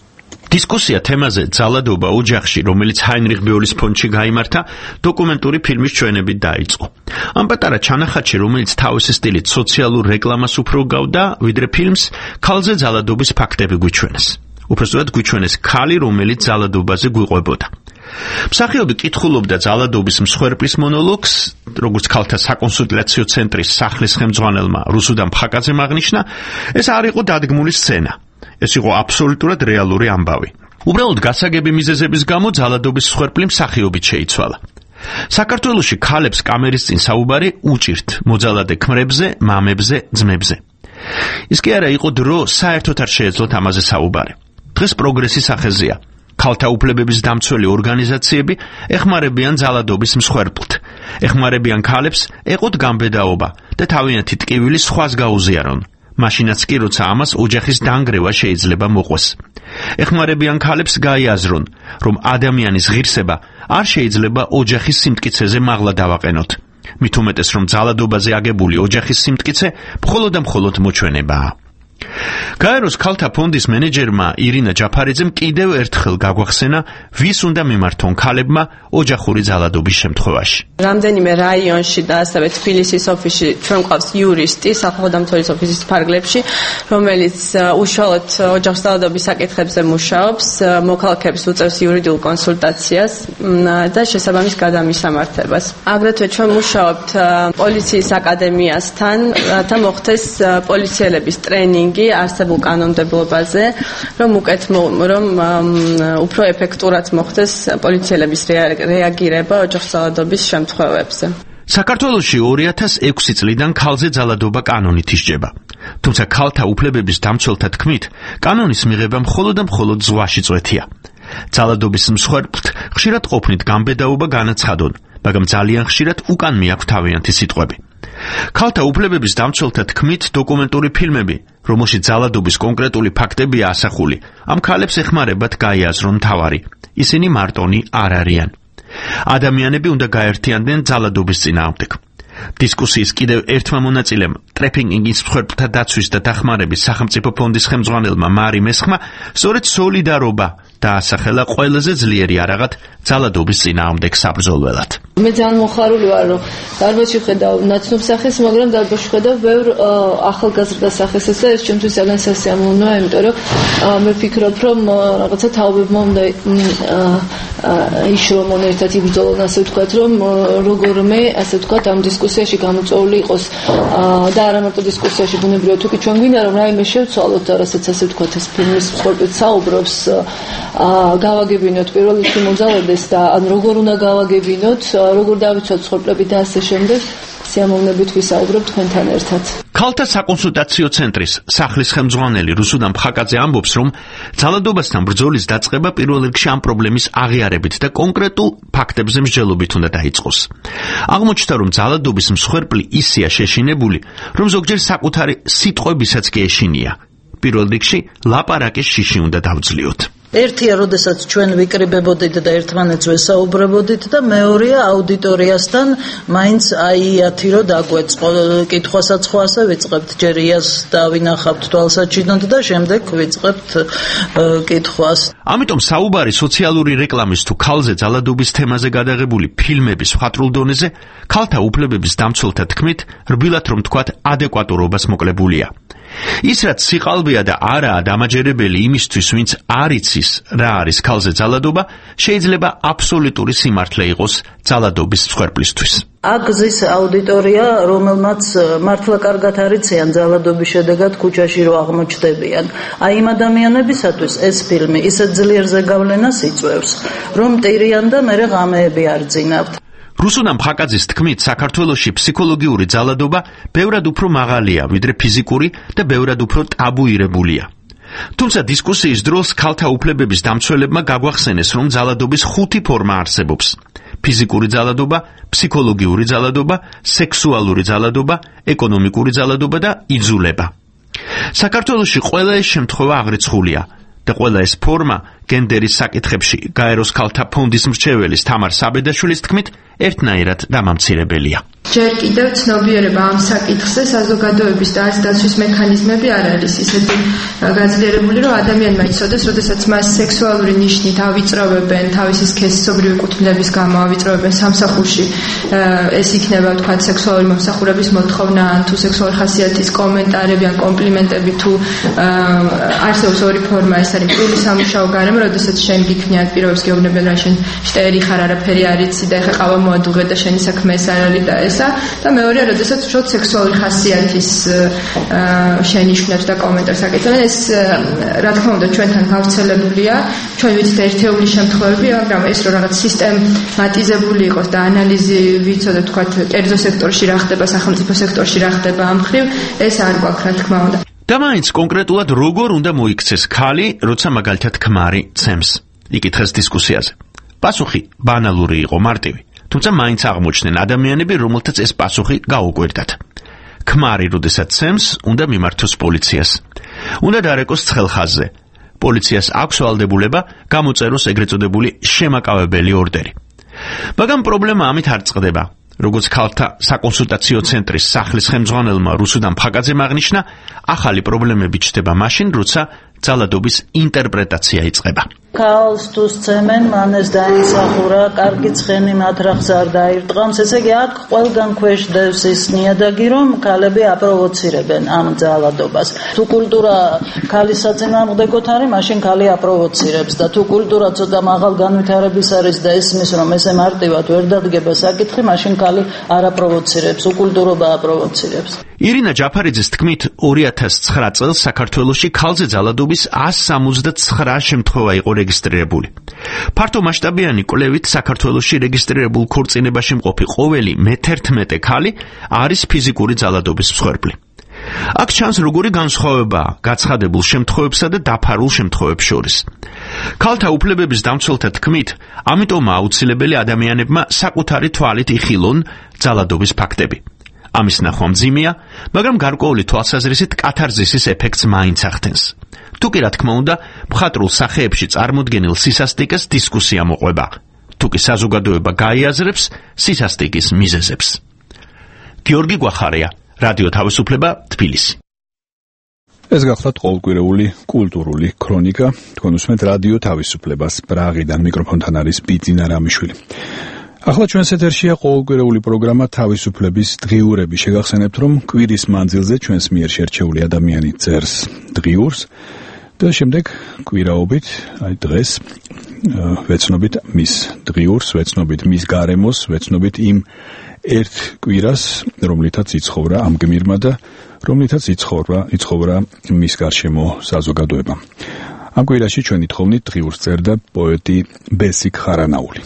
დისკუსია თემაზე ძალადობა ოჯახში, რომელიც ჰაინრიხ ბეოლის ფონდში გაიმართა, დოკუმენტური ფილმის ჩვენებით დაიწყო. ამ პატარა ჩანახატში, რომელიც თავისი სტილით სოციალურ რეკლამას უფრო გავდა, ვიდრე ფილმს, ქალზე ძალადობის ფაქტები გვიჩვენეს. უпростоად გვიჩვენეს ქალი, რომელიც ძალადობაზე გვიყვებოდა. მსახიობი კითხულობდა ძალადობის მსხვერპლის მონოლოგს, როგორც ქალთა საკონსულტაციო ცენტრის სახლის ხელმძღვანელმა რუსუდან ფხაკაძემ აღნიშნა, ეს არ იყო დადგმული სცენა. ეს იყო აბსოლუტურად რეალური ამბავი. უბრალოდ გასაგები მიზეზების გამო ძალადობის მსხვერპლი მსახიობით შეიცვალა. საქართველოში ქალებს კამერის წინ საუბარი უჭირთ მოძალადე ქმრებზე, მამებზე, ძმებზე. ის კი არა იყო დრო, საერთოდ არ შეეძლოთ ამაზე საუბარი. დღეს პროგრესის სახეზეა. ქალთა უფლებების დამცველი ორგანიზაციები ეხმარებიან ძალადობის მსხვერპლთ. ეხმარებიან ქალებს ეყოთ გამბედაობა და თავიანთი ტკივილი სხვას გაუზიარონ. მაშინაც კი როცა ამას ოჯახის დანგრევა შეიძლება მოყვეს. ეხმარებიან ქალებს გაიაზრონ, რომ ადამიანის ღირსება არ შეიძლება ოჯახის სიმტკიცეზე მაღლა დავაყენოთ. მით უმეტეს რომ ძალადობაზე აგებული ოჯახის სიმტკიცე მხოლოდ და მხოლოდ მოჩვენებაა. გაეროს ქალთა ფონდის მენეჯერმა ირინა ჯაფარიძემ კიდევ ერთხელ გაგვახსენა, ვის უნდა მიმართონ ქალებმა ოჯახური ძალადობის შემთხვევაში. რამდენიმე რაიონში და ასევე თბილისის ოფისში ჩვენ გვყავს იურისტი სახალხო დამცველის ოფისის ფარგლებში, რომელიც უშუალოდ ოჯახური ძალადობის საკითხებზე მუშაობს, მოქალაქეებს უწევს იურიდიულ კონსულტაციას და შესაბამის გადამისამართებას. აგრეთვე ჩვენ მუშაობთ პოლიციის აკადემიასთან, რათა მოხდეს პოლიციელების ტრენინგი არსებულ კანონმდებლობაზე, რომ უფრო ეფექტურად მოხდეს პოლიციელების რეაგირება ოჯახური ძალადობის შემთხვევებზე. საქართველოში 2006 წლიდან ქალზე ძალადობა კანონით ისჯება. თუმცა ქალთა უფლებების დამცველთა თქმით, კანონის მიღება მხოლოდ და მხოლოდ ზღვაში წვეთია. ძალადობის მსხვერპლთ ხშირად ყოფნით გამბედაობა განაცხადონ, მაგრამ ძალიან ხშირად უკან მიაქვთ თავიანთი სიტყვები. ქალთა უფლებების დამცველთა თქმით, დოკუმენტური ფილმები, რომელშიც ძალადობის კონკრეტული ფაქტებია ასახული, ამ ქალებს ეხმარებათ გაიაზრონ მთავარი. ისინი მარტონი არ არიან. ადამიანები უნდა გაერთიანდნენ ძალადობის წინააღმდეგ. დისკუსიის კიდევ ერთმა მონაწილემ, ტრეფიკინგის მსხვერპლთა დაცვის და დახმარების სახელმწიფო ფონდის ხელმძღვანელმა მარი მესხმა, სწორედ სოლიდარობა დაასახელა ყველაზე ძლიერი არაღად ძალადობის წინააღმდეგ საბრძოლველად. მე ძალიან მოხარული ვარ, რომ დარბაზში ხედავ ნაცნობ სახეს, მაგრამ დარბაზში ხედავ ბევრ ახალგაზრდა სახესაც და ეს ჩემთვის ძალიან სასიამოვნოა, იმიტომ რომ მე ვფიქრობ, რომ რაღაცა თაობებმა უნდა იშრომონ ერთად იბრძოლონ, ასე ვთქვათ, რომ როგორმე, ასე ვთქვათ, ამ დისკუსიაში გამოწვეული იყოს და არა მარტო დისკუსიაში, ბუნებრივად თუ კი ჩვენ გვინდა რომ რაიმე შევცვალოთ და რასაც ასე ვთქვათ, ეს ფილმის მსხვერპლით საუბრობს, გავაგებინოთ პირველ რიგში მოძალადეს და ან როგორ უნდა გავაგებინოთ, როგორ დავიცვათ მსხვერპლები და ასე შემდეგ, სიამოვნებით ვისაუბრებ თქვენთან ერთად. ქალთა საკონსულტაციო ცენტრის სახლის ხელმძღვანელი რუსუდან ფხაკაძე ამბობს, რომ ძალადობასთან ბრძოლის დაწყება პირველ რიგში ამ პრობლემის აღიარებით და კონკრეტულ ფაქტებზე მსჯელობით უნდა დაიწყოს. აღმოჩნდა, რომ ძალადობის მსხვერპლი ისეა შეშინებული, რომ ზოგჯერ საკუთარი სიტყვებისაც კი ეშინია. პირველ რიგში ლაპარაკის შიში უნდა დავძლიოთ. ერთია, როდესაც ჩვენ ვიკრიბებოდით და ერთმანეთს ვესაუბრებოდით და მეორეა აუდიტორიასთან მაინც აიათი რო დაგვეწყო კითხვასაც ხო ასე ვიწყებთ ჯერ იას დავინახავთ თვალსაჩინოდ და შემდეგ ვიწყებთ კითხვას. ამიტომ საუბარი სოციალური რეკლამის თუ ქალზე ძალადობის თემაზე გადაღებული ფილმების მხატვრულ დონეზე ქალთა უფლებების დამცველთა თქმით რბილად რომ თქვათ ადეკვატურობას მოკლებულია. ის რაც სიყალბეა და არაა დამაჯერებელი იმისთვის, ვინც არ იცის რა არის ქალზე ძალადობა, შეიძლება აბსოლუტური სიმართლე იყოს ძალადობის მსხვერპლისთვის. აქ ზის აუდიტორია, რომელმაც მართლა კარგად არიციან ძალადობის შედეგად ქუჩაში რო აღმოჩნდებიან. აი იმ ადამიანებისათვის ეს ფილმი ისეთ ძლიერ ზეგავლენას იწვევს, რომ ტირიან და მერე ღამეები არ ძინავთ. რუსუდან ფხაკაძის თქმით, საქართველოში ფსიქოლოგიური ძალადობა ბევრად უფრო მაღალია, ვიდრე ფიზიკური და ბევრად უფრო ტაბუირებულია. თუმცა დისკუსიის დროს ქალთა უფლებების დამცველებმა გაგვახსენეს, რომ ძალადობის 5 ფორმა არსებობს: ფიზიკური ძალადობა, ფსიქოლოგიური ძალადობა, სექსუალური ძალადობა, ეკონომიკური ძალადობა და იძულება. საქართველოში ყველა ეს შემთხვევა აღრიცხულია და ყველა ეს ფორმა გენდერის საკითხებში გაეროს ქალთა ფონდის მრჩეველის თამარ საბედაშვილის თქმით, ერთნაირად დამამცირებელია. ჯერ კიდევ ცნობიერება ამ საკითხზე საზოგადოების და აზრის დაცვის მექანიზმები არ არის ისეთი გაძლიერებული, რომ ადამიანმა იცოდეს, როდესაც მას სექსუალური ნიშნით ავიწროვებენ, თავისი სქესობრივი კუთვნილების გამო ავიწროვებენ სამსახურში, ეს იქნება თქვათ სექსუალური მომსახურების მოთხოვნა, თუ სექსუალური ხასიათის კომენტარები ან კომპლიმენტები, თუ არსებობს ორი ფორმა, ეს არის პირველი სამუშაო გარემო, როდესაც შენ გიქნიან პირობებს გეუბნებიან, რა შენ შტერი ხარ, არაფერი არ იცი და ეხა ყავა მოადუღე და შენი საქმე ეს არ არის და ესა და მეორეა, როდესაც უშუალოდ სექსუალური ხასიათის შენიშვნებს და კომენტარს აკეთებენ, ეს რა თქმა უნდა ჩვენთან გავრცელებულია, ჩვენ ვიცით ერთეული შემთხვევები, მაგრამ ეს რომ რაღაც სისტემატიზებული იყოს და ანალიზი ვიცოდეთ თქვათ კერძო სექტორში რა ხდება, სახელმწიფო სექტორში რა ხდება ამ მხრივ, ეს არ გვაქვს რა თქმა უნდა. და მაინც კონკრეტულად როგორ უნდა მოიქცეს ქალი, როცა მაგალითად ქმარი ცემს? იკითხეს დისკუსიაზე. პასუხი ბანალური იყო, მარტივი. თუმცა მაინც აღმოჩნდნენ ადამიანები, რომელთაც ეს პასუხი გაუკვირდათ. ქმარი, როდესაც ცემს, უნდა მიმართოს პოლიციას. უნდა დარეკოს ცხელხაზზე. პოლიციას აქვს ვალდებულება გამოწეროს ეგრეთ წოდებული შემაკავებელი ორდერი. მაგრამ პრობლემა ამით არ წყდება. როგორც ქალთა საკონსულტაციო ცენტრის სახლის ხელმძღვანელმა რუსუდან ფაკაძემ აღნიშნა, ახალი პრობლემები ჩნდება მაშინ, როცა ძალადობის ინტერპრეტაცია იწყება. ქალს თუ სცემენ, მან ეს დაიმსახურა, კარგი ცხენი მათ რახს არ დაირტყამს, ესე იგი აქ ყველგან ქვეშ დევს ის ნიადაგი, რომ ქალები აპროვოცირებენ ამ ძალადობას. თუ კულტურა ქალის საწინააღმდეგოთ არის, მაშინ ქალი აპროვოცირებს და თუ კულტურა ცოტა მაღალ განვითარების არის და ისმის, რომ ესე მარტივად ვერ დადგება საკითხი, მაშინ ქალი არ აპროვოცირებს, უკულტურობა აპროვოცირებს. ირინა ჯაფარიძის თქმით, 2009 წელს საქართველოში ქალზე ძალადობის 169 შემთხვევა იყო რეგისტრირებული. ფართო მასშტაბიანი კვლევით საქართველოში რეგისტრირებულ ქორწინებაში მყოფი ყოველი მე-11 ქალი არის ფიზიკური ძალადობის მსხვერპლი. აქ ჩანს როგორი განსხვავებაა გაცხადებულ შემთხვევებსა და დაფარულ შემთხვევებს შორის. ქალთა უფლებების დამცველთა თქმით, ამიტომაა აუცილებელი ადამიანებმა საკუთარი თვალით იხილონ ძალადობის ფაქტები. ამის ნახვა მძიმეა, მაგრამ გარკვეული თვალსაზრისით კათარზისის ეფექტს მაინც ახდენს. თუ კი რა თქმა უნდა, მხატვრულ სახეებში წარმოდგენილ სისასტიკეს დისკუსია მოყვება. თუ კი საზოგადოება გაიაზრებს სისასტიკის მიზეზებს. გიორგი გვახარია, რადიო თავისუფლება, თბილისი. ეს გახლავთ ყოველკვირეული კულტურული ქრონიკა. თქვენ უსმენთ რადიო თავისუფლებას. პრაღიდან მიკროფონთან არის ბიძინა რამიშვილი. ახლა ჩვენს ეთერშია ყოველკვირეული პროგრამა თავისუფლების დღიურები. შეგახსენებთ, რომ კვირის მანძილზე ჩვენს მიერ შერჩეული ადამიანი წერს დღიურს და შემდეგ კვირაობით, აი დღეს ვეცნობით მის დღიურს, ვეცნობით მის გარემოს, ვეცნობით იმ ერთ კვირას, რომლითაც იცხოვრა ამ გმირმა და რომლითაც იცხოვრა მის გარშემო საზოგადოება. ამ კვირაში ჩვენი თხოვნით დღიურს წერდა პოეტი ბესიკ ხარანაული.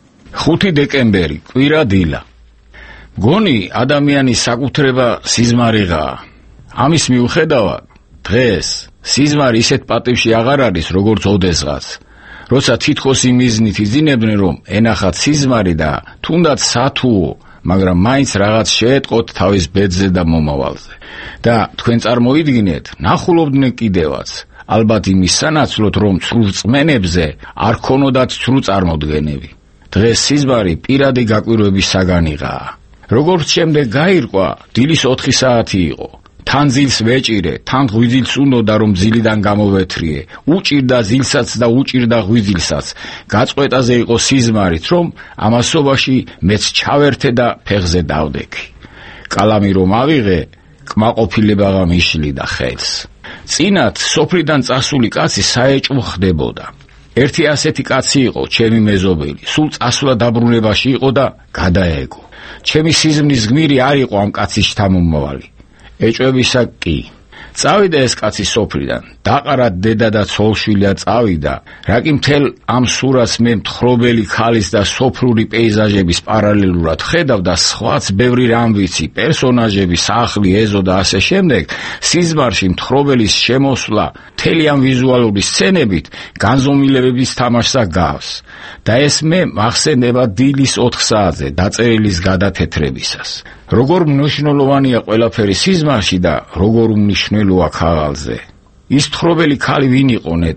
5 დეკემბერი, კვირა დილა. მგონი ადამიანის საკუთრება სიზმარიღაა. ამის მიუხედავად, დღეს სიზმარი ისეთ პატივში აღარ არის, როგორც ოდესღაც. როცა თითქოს იმ მიზნით იძინებდნენ, რომ ენახათ სიზმარი და თუნდაც სათუო, მაგრამ მაინც რაღაც შეეტყოთ თავის ბედზე და მომავალზე. და თქვენ წარმოიდგინეთ, ნახულობდნენ კიდევაც, ალბათ იმის სანაცვლოდ, რომ ცრუ რწმენებზე არ ქონოდათ ცრუ წარმოდგენები. დღეს სიზმარი პირადი გაკვირვების საგანიღაა. როგორც შემდეგ გაირკვა, დილის 4 საათი იყო. თან ძილს ვეჭირე, თან ღვიძლს უნდოდა რომ ძილიდან გამოვეთრიე. უჭირდა ძილსაც და უჭირდა ღვიძლსაც. გაწყვეტაზე იყო სიზმარით, რომ ამასობაში მეც ჩავერთე და ფეხზე დავდექი. კალამი რომ ავიღე, კმაყოფილებაღა მიშლიდა ხელს. წინათ სოფლიდან წასული კაცი საეჭვო ხდებოდა. ერთი ასეთი კაცი იყო, ჩემი მეზობელი, სულ წასვლა დაბრუნებაში იყო და გადაეგო. ჩემი სიზმრის გმირი არ იყო ამ კაცის შთამომავალი. ეჭვებისა კი. წავიდა ეს კაცი სოფლიდან, დაყარა დედა და ცოლშვილია წავიდა, რა კი მთელ ამ სურათს მე მთხრობელი ქალის და სოფლური პეიზაჟების პარალელურად ხედავ და სხვაც ბევრი რამ ვიცი, პერსონაჟები, სახლი, ეზო და ასე შემდეგ, სიზმარში მთხრობელის შემოსვლა, მთელი ამ ვიზუალური სცენებით განზომილებების თამაშსა გავს. და ეს მე მახსენდება დილის 4 საათზე დაწერილის გადათეთრებისას. როგორ მნიშვნელოვანია ყველაფერი სიზმარში და როგორ უმნიშვნელოა ქაღალზე. ის მთხრობელი ქალი ვინ იყო ნეტავ?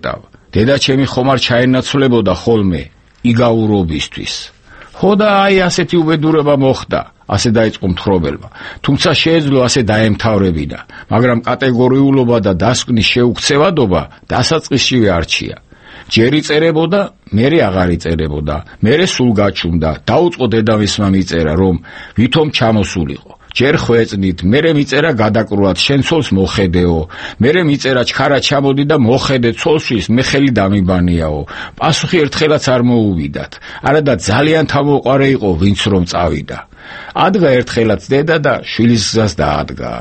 დედაჩემი ხომ არ ჩაენაცვლებოდა ხოლმე იგაურობისთვის. ხო და აი ასეთი უბედურება მოხდა, ასე დაიწყო მთხრობელმა. თუმცა შეეძლო ასე დაემთავრებინა, მაგრამ კატეგორიულობა და დასკვნის შეუქცევადობა დასაწყისშივე არჩია. ჯერ იწერებოდა, მერე აღარ იწერებოდა, მერე სულ გაჩუმდა, დაუწყო დედამისმა მიწერა, რომ ვითომ ჩამოსულიყო. ჯერ ხვეწნით, მერე მიწერა გადაკრულად, შენ ცოლს მოხედეო, მერე მიწერა ჩქარა ჩამოდი და მოხედე ცოლსთვის, მე ხელი დამიბანიაო. პასუხი ერთხელაც არ მოუვიდათ. არადა ძალიან თავმოყარე იყო, ვინც რომ წავიდა. ადგა ერთხელაც დედა და შვილის გზას დაადგა.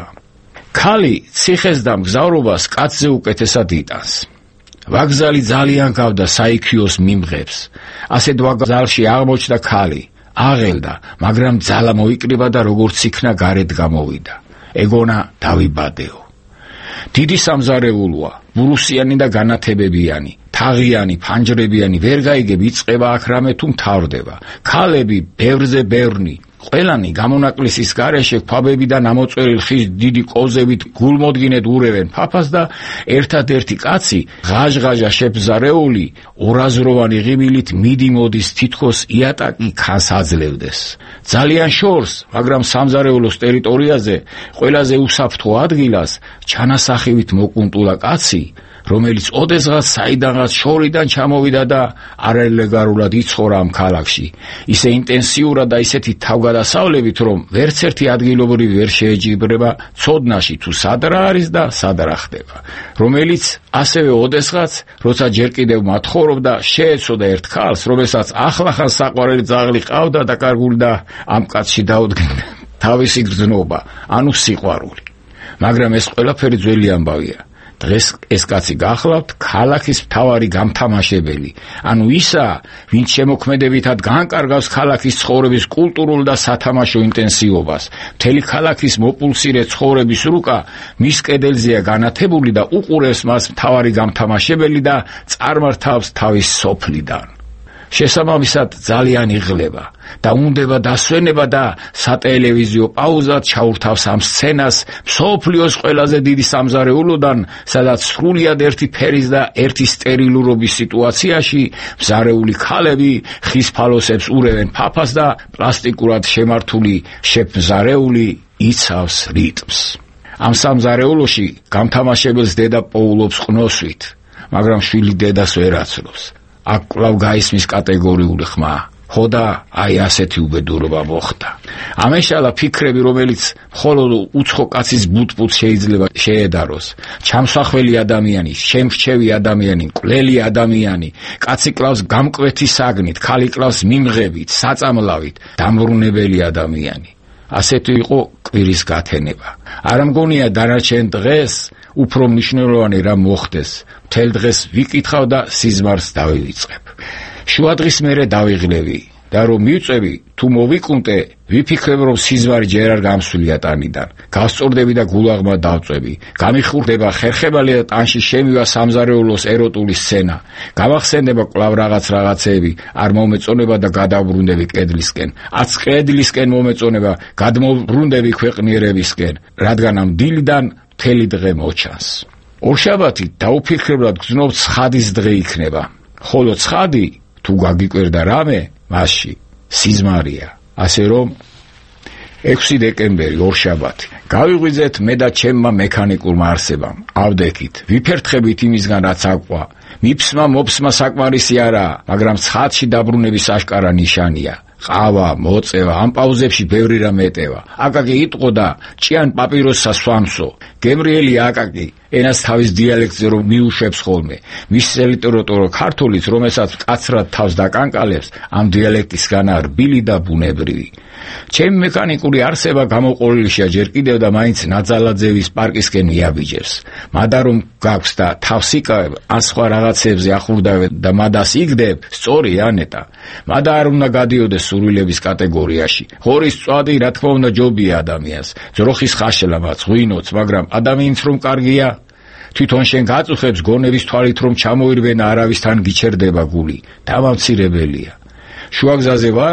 ქალი ციხეს და მგზავრობას კაცზე უკეთესად იტანს. ვაგზალი ძალიან გავდა საიქიოს მიმღებს. ასეთ ვაგზალში აღმოჩნდა ქალი. აღელდა, მაგრამ ძალა მოიკრიბა და როგორც იქნა გარეთ გამოვიდა. ეგონა დავიბადეო. დიდი სამზარეულოა, ბურუსიანი და განათებებიანი, თაღიანი, ფანჯრებიანი, ვერ გაიგებ იწყება აქ რამე თუ მთავრდება. ქალები ბევრზე ბევრნი, ყველანი გამონაკლისის გარეშე ქვაბები და ნამოწვერილ ხის დიდი კოზებით გულმოდგინედ ურევენ ფაფას და ერთადერთი კაცი ღაჟღაჟა შეფზარეული ორაზროვანი ღიმილით მიდი-მოდის თითქოს იატაკი ქანს აძლევდეს. ძალიან შორს, მაგრამ სამზარეულოს ტერიტორიაზე ყველაზე უსაფრთხო ადგილას ჩანასახივით მოკუნტულა კაცი, რომელიც ოდესღაც საიდანღაც შორიდან ჩამოვიდა და არალეგალურად იცხოვრა ამ ქალაქში, ისე ინტენსიურად და ისეთი თავგადასავლებით, რომ ვერცერთი ადგილობრივი ვერ შეეჯიბრება ცოდნაში თუ სად რა არის და სად რა ხდება, რომელიც ასევე ოდესღაც, როცა ჯერ კიდევ მათხოვრობდა, შეეცოდა ერთ ქალს, რომელსაც ახლახან საყვარელი ძაღლი ყავდა დაკარგული და ამ კაცში დაუდგინდა თავისი გრძნობა, ანუ სიყვარული. მაგრამ ეს ყველაფერი ძველი ამბავია. დღეს ეს კაცი გახლავთ ქალაქის მთავარი გამთამაშებელი, ანუ ისა, ვინც შემოქმედებითად განკარგავს ქალაქის ცხოვრების კულტურულ და სათამაშო ინტენსივობას. მთელი ქალაქის მოპულსირე ცხოვრების რუკა მის კედელზეა განათებული და უყურებს მას მთავარი გამთამაშებელი და წარმართავს თავის სოფლიდან. შესაბამისად ძალიან იღლება და უნდება დასვენება და სატელევიზიო პაუზად ჩაურთავს ამ სცენას მსოფლიოს ყველაზე დიდი სამზარეულოდან, სადაც სრულიად ერთი ფერის და ერთი სტერილურობის სიტუაციაში მზარეული ქალები ხის ფალოსებს ურევენ ფაფას და პლასტიკურად შემართული შეფზარეული იცავს რიტმს. ამ სამზარეულოში გამთამაშებელს დედა პოულობს ყნოსვით, მაგრამ შვილი დედას ვერ აცნობს. აქ კვლავ გაისმის კატეგორიული ხმა. ხო და აი ასეთი უბედურობა მოხდა. ამეშალა ფიქრები, რომელიც მხოლოდ უცხო კაცის ბუტბუტს შეიძლება შეედაროს. ჩამსახველი ადამიანი, შემრჩევი ადამიანი, მკვლელი ადამიანი, კაცი კლავს გამკვეთი საგნით, ქალი კლავს მიმღებით, საწამლავით, დამბრუნებელი ადამიანი. ასეთი იყო კვირის გათენება. არ მგონია დანარჩენ დღეს უფრო მნიშვნელოვანი რა მოხდეს. მთელ დღეს ვიკითხავ და სიზმარს დავივიწყებ. შუადღის მერე დავიღლევი და რომ მივწევი თუ მოვიკუნტე, ვიფიქრებ რომ სიზმარი ჯერ არ გამსვლია ტანიდან. გავსწორდები და გულაღმა დავწვევი. გამიხურდება ხერხებალი და ტანში შემივა სამზარეულოს ეროტული სცენა. გამახსენდება კვლავ რაღაცეები, არ მომეწონება და გადავრუნდები კედლისკენ. აც კედლისკენ მომეწონება, გადმოვრუნდები ქვეყნიერებისკენ, რადგან ამ დილიდან მთელი დღე მოჩანს. ორშაბათი დაუფიქრებლად გრძნობ ცხადის დღე იქნება. ხოლო ცხადი თუ გაგიკვირდა რამე, მასში სიზმარია. ასე რომ 6 დეკემბერი ორშაბათი. გავიღვიძეთ მე და ჩემმა მექანიკურმა არსებამ. ავდექით, ვიფერთხებით იმისგან რაც აყვა. მიფსმა მოფსმა საკმარისი არაა, მაგრამ ცხადში დაბრუნების აშკარა ნიშანია. ყავა, მოწევა, ამ პაუზებში ბევრი რამ ეტევა. აკაკი იტყო და ჭიან პაპიროსსა სვამსო. გემრიელი აკაკი ენას თავის დიალექტზე რომ მიუშვებს ხოლმე. მის ლიტერატურო ქართულიც, რომელსაც კაცრად თავს დაკანკალებს, ამ დიალექტისგანაა რბილი და ბუნებრივი. ჩემი მექანიკური არსება გამოყოლილია ჯერ კიდევ და მაინც ნაძალაძევის პარკისკენ მიაბიჯებს. მადა რომ გაქვს და თავს იკავებ, ან სხვა რაღაცებზე ახურდავებ და მადას იგდებ, სწორია ანეტა. მადა არ უნდა გადიოდეს სურვილების კატეგორიაში. ღორის წვადი რა თქმა უნდა ჯობია ადამიანს, ძროხის ხაშლამაც, ღვინოც, მაგრამ ადამიანს რომ კარგია, თვითონ შენ გაწუხებს გონების თვალით რომ ჩამოირბენა არავისთან გიჩერდება გული. დამამცირებელია. შუაგზაზე ვარ,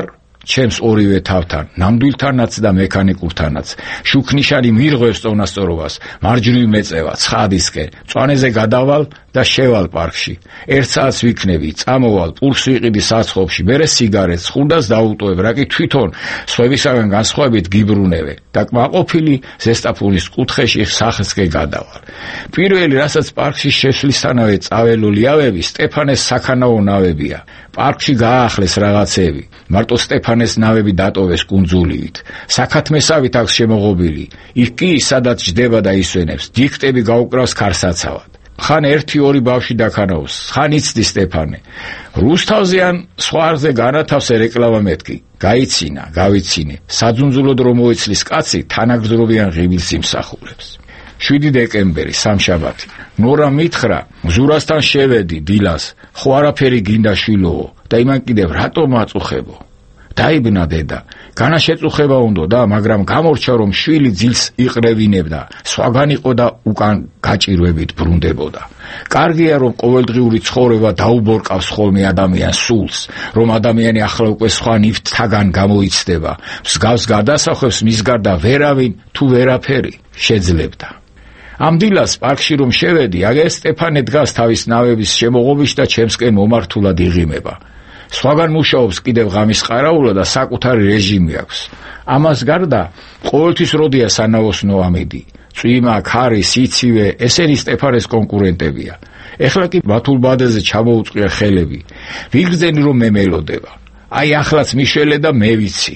ჩემს ორივე თავთან, ნამდვილთანაც და მექანიკურთანაც. შუქნიშანი მირღვევს წონასწორობას, მარჯვნივ მეწევა, ცხადისკენ, მწვანეზე გადავალ და შევალ პარკში. 1 საათს ვიქნები, წამოვალ, პურს ვიყიდი საცხობში, მერე სიგარეტს, ხუნდას დაუტოვებ, რა კი თვითონ სხვებისაგან განსხვავებით გიბრუნევე და კმაყოფილი ზესტაფონის კუთხეში სახლსკე გადავალ. პირველი, რასაც პარკში შესვლისთანავე წაველული ავები, სტეფანეს საქანაო ნავებია. პარკში გააახლეს რაღაცები. მარტო სტეფანეს ნავები დატოვეს კუნძულივით. საქათმესავით აქვს შემოღობილი. იქ კი, სადაც ჯდება და ისვენებს, დიქტები გაუკრავს ქარსაცავად. ხან 1-2 ბავშვი დაქანაოს, ხან იცდი სტეფანე. რუსთავზე ან სხვა არზე განათავსე რეკლამა მეთქი. გაიცინა, გავიცინე. საძუნძულოდ რომ მოიცლის კაცი, თანაგრძნობიან ღიმილს იმსახურებს. 7 დეკემბერი, სამშაბათი. ნორა მითხრა, მზურასთან შევედი დილას, ხო არაფერი გინდა შვილოო და იმან კიდევ რატომ აწუხებო? დაიბნა დედა, განაშეწუხება უნდა, მაგრამ გამორჩა რომ შვილი ძილს იყრევინებდა, სხვაგან იყო და უკან გაჭირვებით ბრუნდებოდა. კარგია რომ ყოველდღიური ცხოვრება დაუბორკავს ხოლმე ადამიანს სულს, რომ ადამიანი ახლა უკვე სხვა ნივთთაგან გამოიცდება, მსგავს გადასახვევს მის გარდა ვერავინ თუ ვერაფერი შეძლებდა. ამ დილას პარკში რომ შევედი, აგერ სტეფანე დგას თავის ნავების შემოღობში და ჩემსკენ მომართულად იღიმება. სხვაგან მუშაობს კიდევ ღამის ყარაულა და საკუთარი რეჟიმი აქვს. ამას გარდა ყოველთვის როდია სანაოსნო ამიდი. წვიმა, ქარი, სიცივე, ესენი სტეფანეს კონკურენტებია. ეხლა კი ბათულბადეზე ჩამოუწყია ხელები. ვიგრძენი რომ მე მელოდება. აი ახლაც მიშელე და მე ვიცი.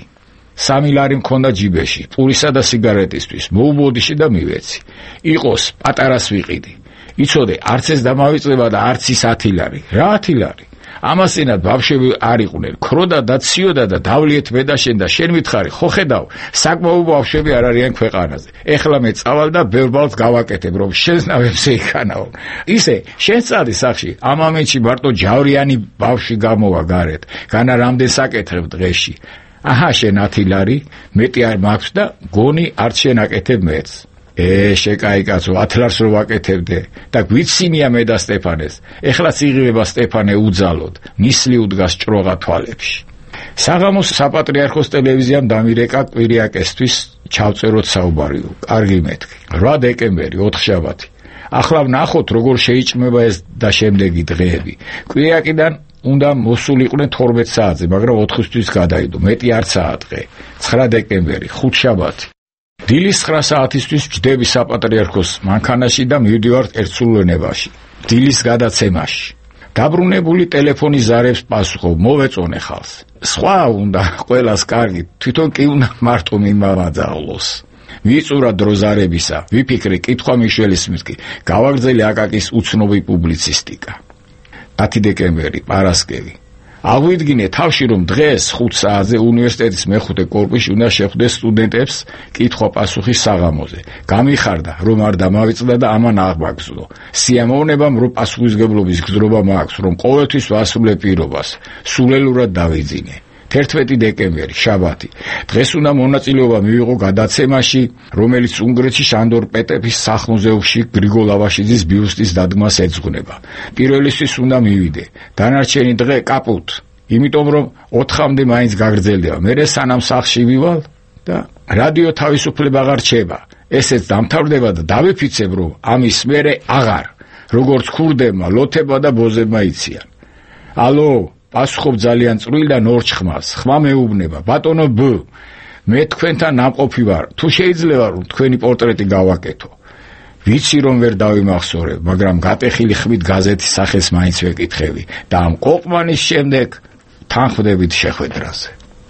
3 ლარი მქონდა ჯიბეში, პურისა და სიგარეტისთვის, მოუბოდიში და მივეცი. იყოს, პატარას ვიყიდი. იცოდე, არც ეს დამავიწყება და არც ის 10 ლარი. რა 10 ლარი? ამასინად ბავშვები არ იყვნენ, ქროდა და ციოდა და დავლიეთ მე და შენ და შენ მითხარი, ხო ხედავ, საკმაო ბავშვები არ არიან ქვეყანაზე. ეხლა მე წავალ და ბევრ ბავშვს გავაკეთებ, რომ შენს ნავებს ეიქანაო. ისე, შენ წადი სახში, ამ ამენში მარტო ჯავრიანი ბავშვი გამოვა გარეთ, განა რამდენს აკეთებ დღეში. აჰა, შენ 10 ლარი, მეტი არ მაქვს და გონი არც შენ აკეთებ მეც. შეკაი კაცო, 10 ლარს რო ვაკეთებდე და გვიცინია მე და სტეფანეს. ეხლა წიღება სტეფანე უძალოდ, ნისლი უდგას ჭროღა თვალებში. საღამოს საპატრიარქოს ტელევიზიამ დამირეკა კვირიაკესთვის ჩავწეროთ საუბარიო. კარგი მეთქი. 8 დეკემბერი, 4 ახლა ვნახოთ როგორ შეიჭმება ეს და შემდეგი დღეები. კვირიაკიდან უნდა მოსულიყვნენ 12 საათზე, მაგრამ 4-თვის გადაიდო. მეტი არცაა დღე. 9 დეკემბერი, 5 დილის 9 საათისთვის ვჯდები საპატრიარქოს მანქანაში და მივდივართ ერთსულენებაში. დილის გადაცემაში. დაბრუნებული ტელეფონის ზარებს პასუხობ, მოვეწონე ხალს. სხვა უნდა ყველას კარგი, თვითონ კი უნდა მარტო მიმავაძაღლოს. მიწურა დრო ზარებისა, ვიფიქრე კითხვა მიშველის მითქი, გავაგრძელე აკაკის უცნობი პუბლიცისტიკა. 10 დეკემბერი, პარასკევი. აღვიდგინე თავში რომ დღეს 5 საათზე უნივერსიტეტის მეხუთე კორპუსში უნდა შეხვდეს სტუდენტებს კითხვა-პასუხის საღამოზე. გამიხარდა რომ არ დამავიწყდა და ამან აღმაგზნო. სიამოვნებამ რომ პასუხისგებლობის გზრობა მაქვს, რომ ყოველთვის ვასრულებ პირობას, სულელურად დავიძინე. 11 დეკემბერი, შაბათი. დღეს უნდა მონაწილეობა მივიღო გადაცემაში, რომელიც უნგრეთში შანდორ პეტეფის სახლ-მუზეუმში გრიგოლ აბაშიძის ბიუსტის დადგმას ეძღვნება. პირველისთვის უნდა მივიდე. დანარჩენი დღე კაპუტ. იმიტომ რომ 4-მდე მაინც გაგრძელდება. მერე სანამ სახლში ვივალ და რადიო თავისუფლება აღარ რჩება. ესეც დამთავრდება და დავიფიცებ რომ ამის მერე აღარ. როგორც ქურდებმა, ლოთებმა და ბოზებმა იციან. ალო პასუხობ ძალიან წვრილ და ნორჩ-ხმას. ხმა მეუბნება, ბატონო ბ. მე თქვენთან ნამყოფი ვარ. თუ შეიძლება რომ თქვენი პორტრეტი გავაკეთო. ვიცი რომ ვერ დავიმახსოვრებ, მაგრამ გატეხილი ხმით გაზეთის სახეს მაინც ვეკითხები და ამ ყოყმანის შემდეგ თანხმდებით შეხვედრაზე.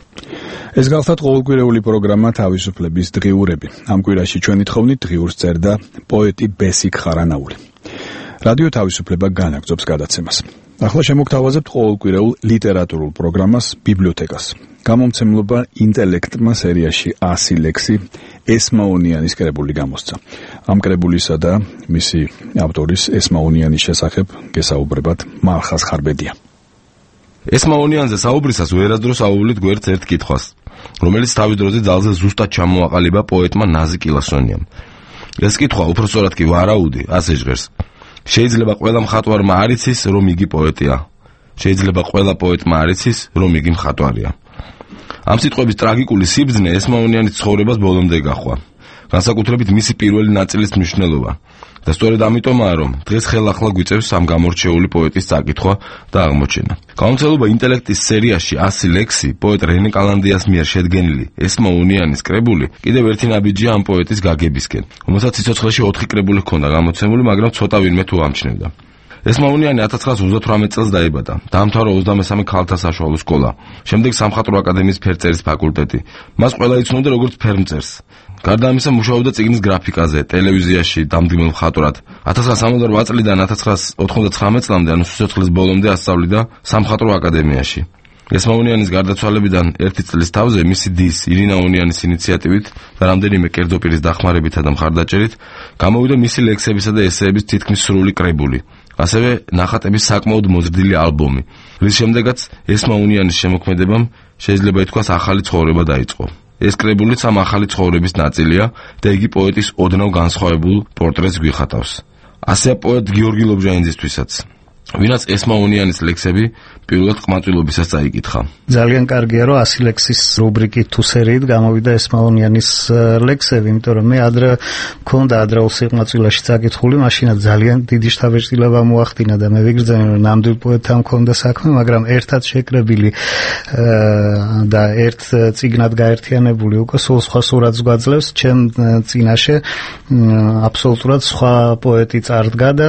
ეს გახლავთ ყოველკვირეული პროგრამა თავისუფლების დღიურები. ამ კვირაში ჩვენი თხოვნით დღიურს წერდა პოეტი ბესიკ ხარანაული. რადიო თავისუფლება განაგრძობს გადაცემას. ახლა შემოგთავაზებთ ყოველკვირეულ ლიტერატურულ პროგრამას ბიბლიოთეკას. გამომცემლობა ინტელექტმა სერიაში 100 ლექსი ესმაონიანის კრებული გამოსცა. ამ კრებულისა და მისი ავტორის ესმაონიანის შესახებ გესაუბრებათ მალხაზ ხარბედია. ესმაონიანზე საუბრისას ვერასდროს აუვლით გვერდს ერთ კითხვას, რომელიც თავის დროზე ძალზე ზუსტად ჩამოაყალიბა პოეტმა ნაზი კილასონიამ. ეს კითხვა უпроსტად კი ვარაუდი, ასე ჟღერს. შეიძლება ყველა მხატვარმა არ იცის, რომ იგი პოეტია. შეიძლება ყველა პოეტმა არ იცის, რომ იგი მხატვარია. ამ სიტყვების ტრაგიკული სიბრძნე ესმაონიანის ცხოვრებას ბოლომდე გაჰყვა. განსაკუთრებით მისი პირველი ნაწილის მნიშვნელობა. და სწორედ ამიტომაა, რომ დღეს ხელახლა გვიწევს ამ გამორჩეული პოეტის წაკითხვა და აღმოჩენა. გამომცემლობა ინტელექტის სერიაში 100 ლექსი პოეტ რენე კალანდიას მიერ შედგენილი ესმაონიანის კრებული კიდევ ერთი ნაბიჯია ამ პოეტის გაგებისკენ, რომელსაც სიცოცხლეში 4 კრებული ჰქონდა გამოცემული, მაგრამ ცოტა ვინმე თუ ამჩნევდა. ესმაონიანი 1938 წელს დაიბადა. დაამთავრა 23 ქალთა საშუალო სკოლა. შემდეგ სამხატვრო აკადემიის ფერწერის ფაკულტეტი. მას ყველა იცნობდა როგორც ფერმწერს. გარდა ამისა, მუშაობდა წიგნის გრაფიკაზე, ტელევიზიაში დამდგმელ მხატვრად. 1968 წლიდან 1999 წლამდე, ანუ სიცოცხლის ბოლომდე ასწავლიდა სამხატვრო აკადემიაში. ესმაონიანის გარდაცვალებიდან 1 წლის თავზე მისი დის, ირინა ონიანის ინიციატივით და რამდენიმე კერძო პირის დახმარებითა და მხარდაჭერით გამოვიდა მისი ლექსებისა და ესეების თითქმის სრული კრებული. ასევე ნახატების საკმაოდ მოზრდილი ალბომი, რის შემდეგაც ესმაონიანის შემოქმედებამ შეიძლება ითქვას ახალი ცხოვრება დაიწყო. ეს კრებულიც ამ ახალი ცხოვრების ნაწილია და იგი პოეტის ოდნავ განსხვავებულ პორტრეტს გვიხატავს. ასეა პოეტ გიორგი ლობჟანიძისთვისაც, ვინაც ესმაონიანის ლექსები პირველად ყმაწვილობისას წაიკითხა. ძალიან კარგია, რომ 100 ლექსის რუბრიკით თუ სერიით გამოვიდა ესმაონიანის ლექსები, იმიტომ რომ მე ადრე მქონდა ადრეულ სიყმაწვილეში წაკითხული, მაშინაც ძალიან დიდი შთაბეჭდილება მოახდინა და მე ვიგრძნე, რომ ნამდვილ პოეტთან მქონდა საქმე, მაგრამ ერთად შეკრებილი და ერთ წიგნად გაერთიანებული უკვე სულ სხვა სურათს გვაძლევს ჩემ წინაშე აბსოლუტურად სხვა პოეტი წარდგა და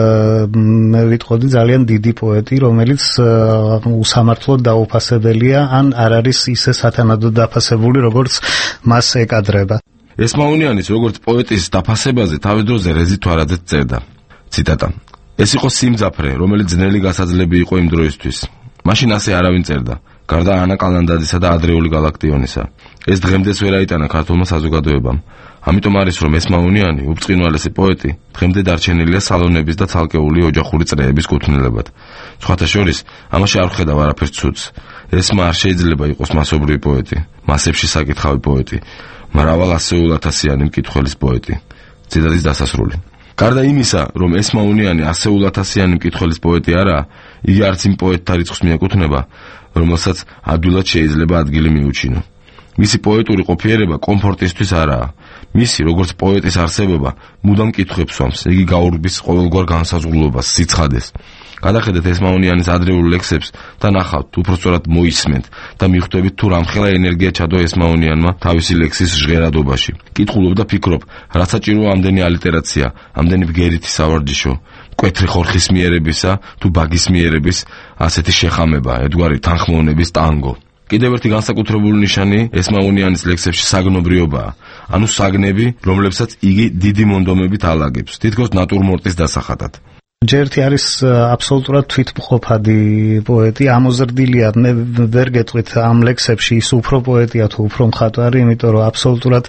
მე ვიტყოდი ძალიან დიდი პოეტი, რომელიც უსამართლოდ დაუფასებელია, ან არ არის ისე სათანადოდ დაფასებული, როგორც მას ეკადრება. ესმაონიანის როგორც პოეტის დაფასებაზე თავის დროზე რეზი თვარაძეც წერდა. ციტატა: ეს იყო სიმძაფრე, რომელიც ძნელი გასაძლები იყო იმ დროისთვის. მაშინ ასე არავინ წერდა, გარდა ანა კალანდადისა და ადრეული გალაქტიონისა. ეს დღემდეც ვერ აიტანა ქართულმა საზოგადოებამ. ამიტომ არის, რომ ესმაონიანი, უბწყინვალესი პოეტი, დღემდე დარჩენილია სალონების და ცალკეული ოჯახური წრეების კუთვნილებად. სხვათა შორის, ამაში არ ვხედავ არაფერს ცუდს. ესმა არ შეიძლება იყოს მასობრივი პოეტი, მასებში საკითხავი პოეტი, მრავალ ასეულათასიანი მკითხველის პოეტი. ციტატის დასასრული. გარდა იმისა, რომ ესმაონიანი ასეულათასიანი მკითხველის პოეტი არაა, იგი არც იმ პოეტთა რიცხვს მიეკუთვნება, რომელსაც ადვილად შეიძლება ადგილი მიუჩინო. მისი პოეტური ყოფიერება კომფორტისთვის არაა. მისი, როგორც პოეტის არსებობა, მუდამ კითხვებს ვამს, იგი გაურბის ყოველგვარ განსაზღვრულობას, სიცხადეს. გადახედეთ ესმაონიანის ადრეულ ლექსებს და ნახავთ, უпростоრად მოისმენთ და მიხვდებით თუ რამხელა ენერგია ჩადო ესმაონიანმა თავისი ლექსის ჟღერადობაში. კითხულობ და ფიქრობ, რაც საჭიროა ამდენი ალიტერაცია, ამდენი ბგერითი სავარჯიშო, მკვეთრი ხორხის მიერებისა თუ ბაგის მიერების ასეთი შეხამება, ერთგვარი თანხმოვნების ტანგო. კიდევ ერთი განსაკუთრებული ნიშანი ესმაონიანის ლექსებში საგნობრიობაა, ანუ საგნები, რომლებსაც იგი დიდი მონდომებით ალაგებს, თითქოს ნატურმორტის დასახატად. ჯერთი არის აბსოლუტურად თვითმყოფადი პოეტი, ამოზრდილია, მე ვერ გეტყვით ამ ლექსებში ის უფრო პოეტია თუ უფრო მხატვარი, იმიტომ რომ აბსოლუტურად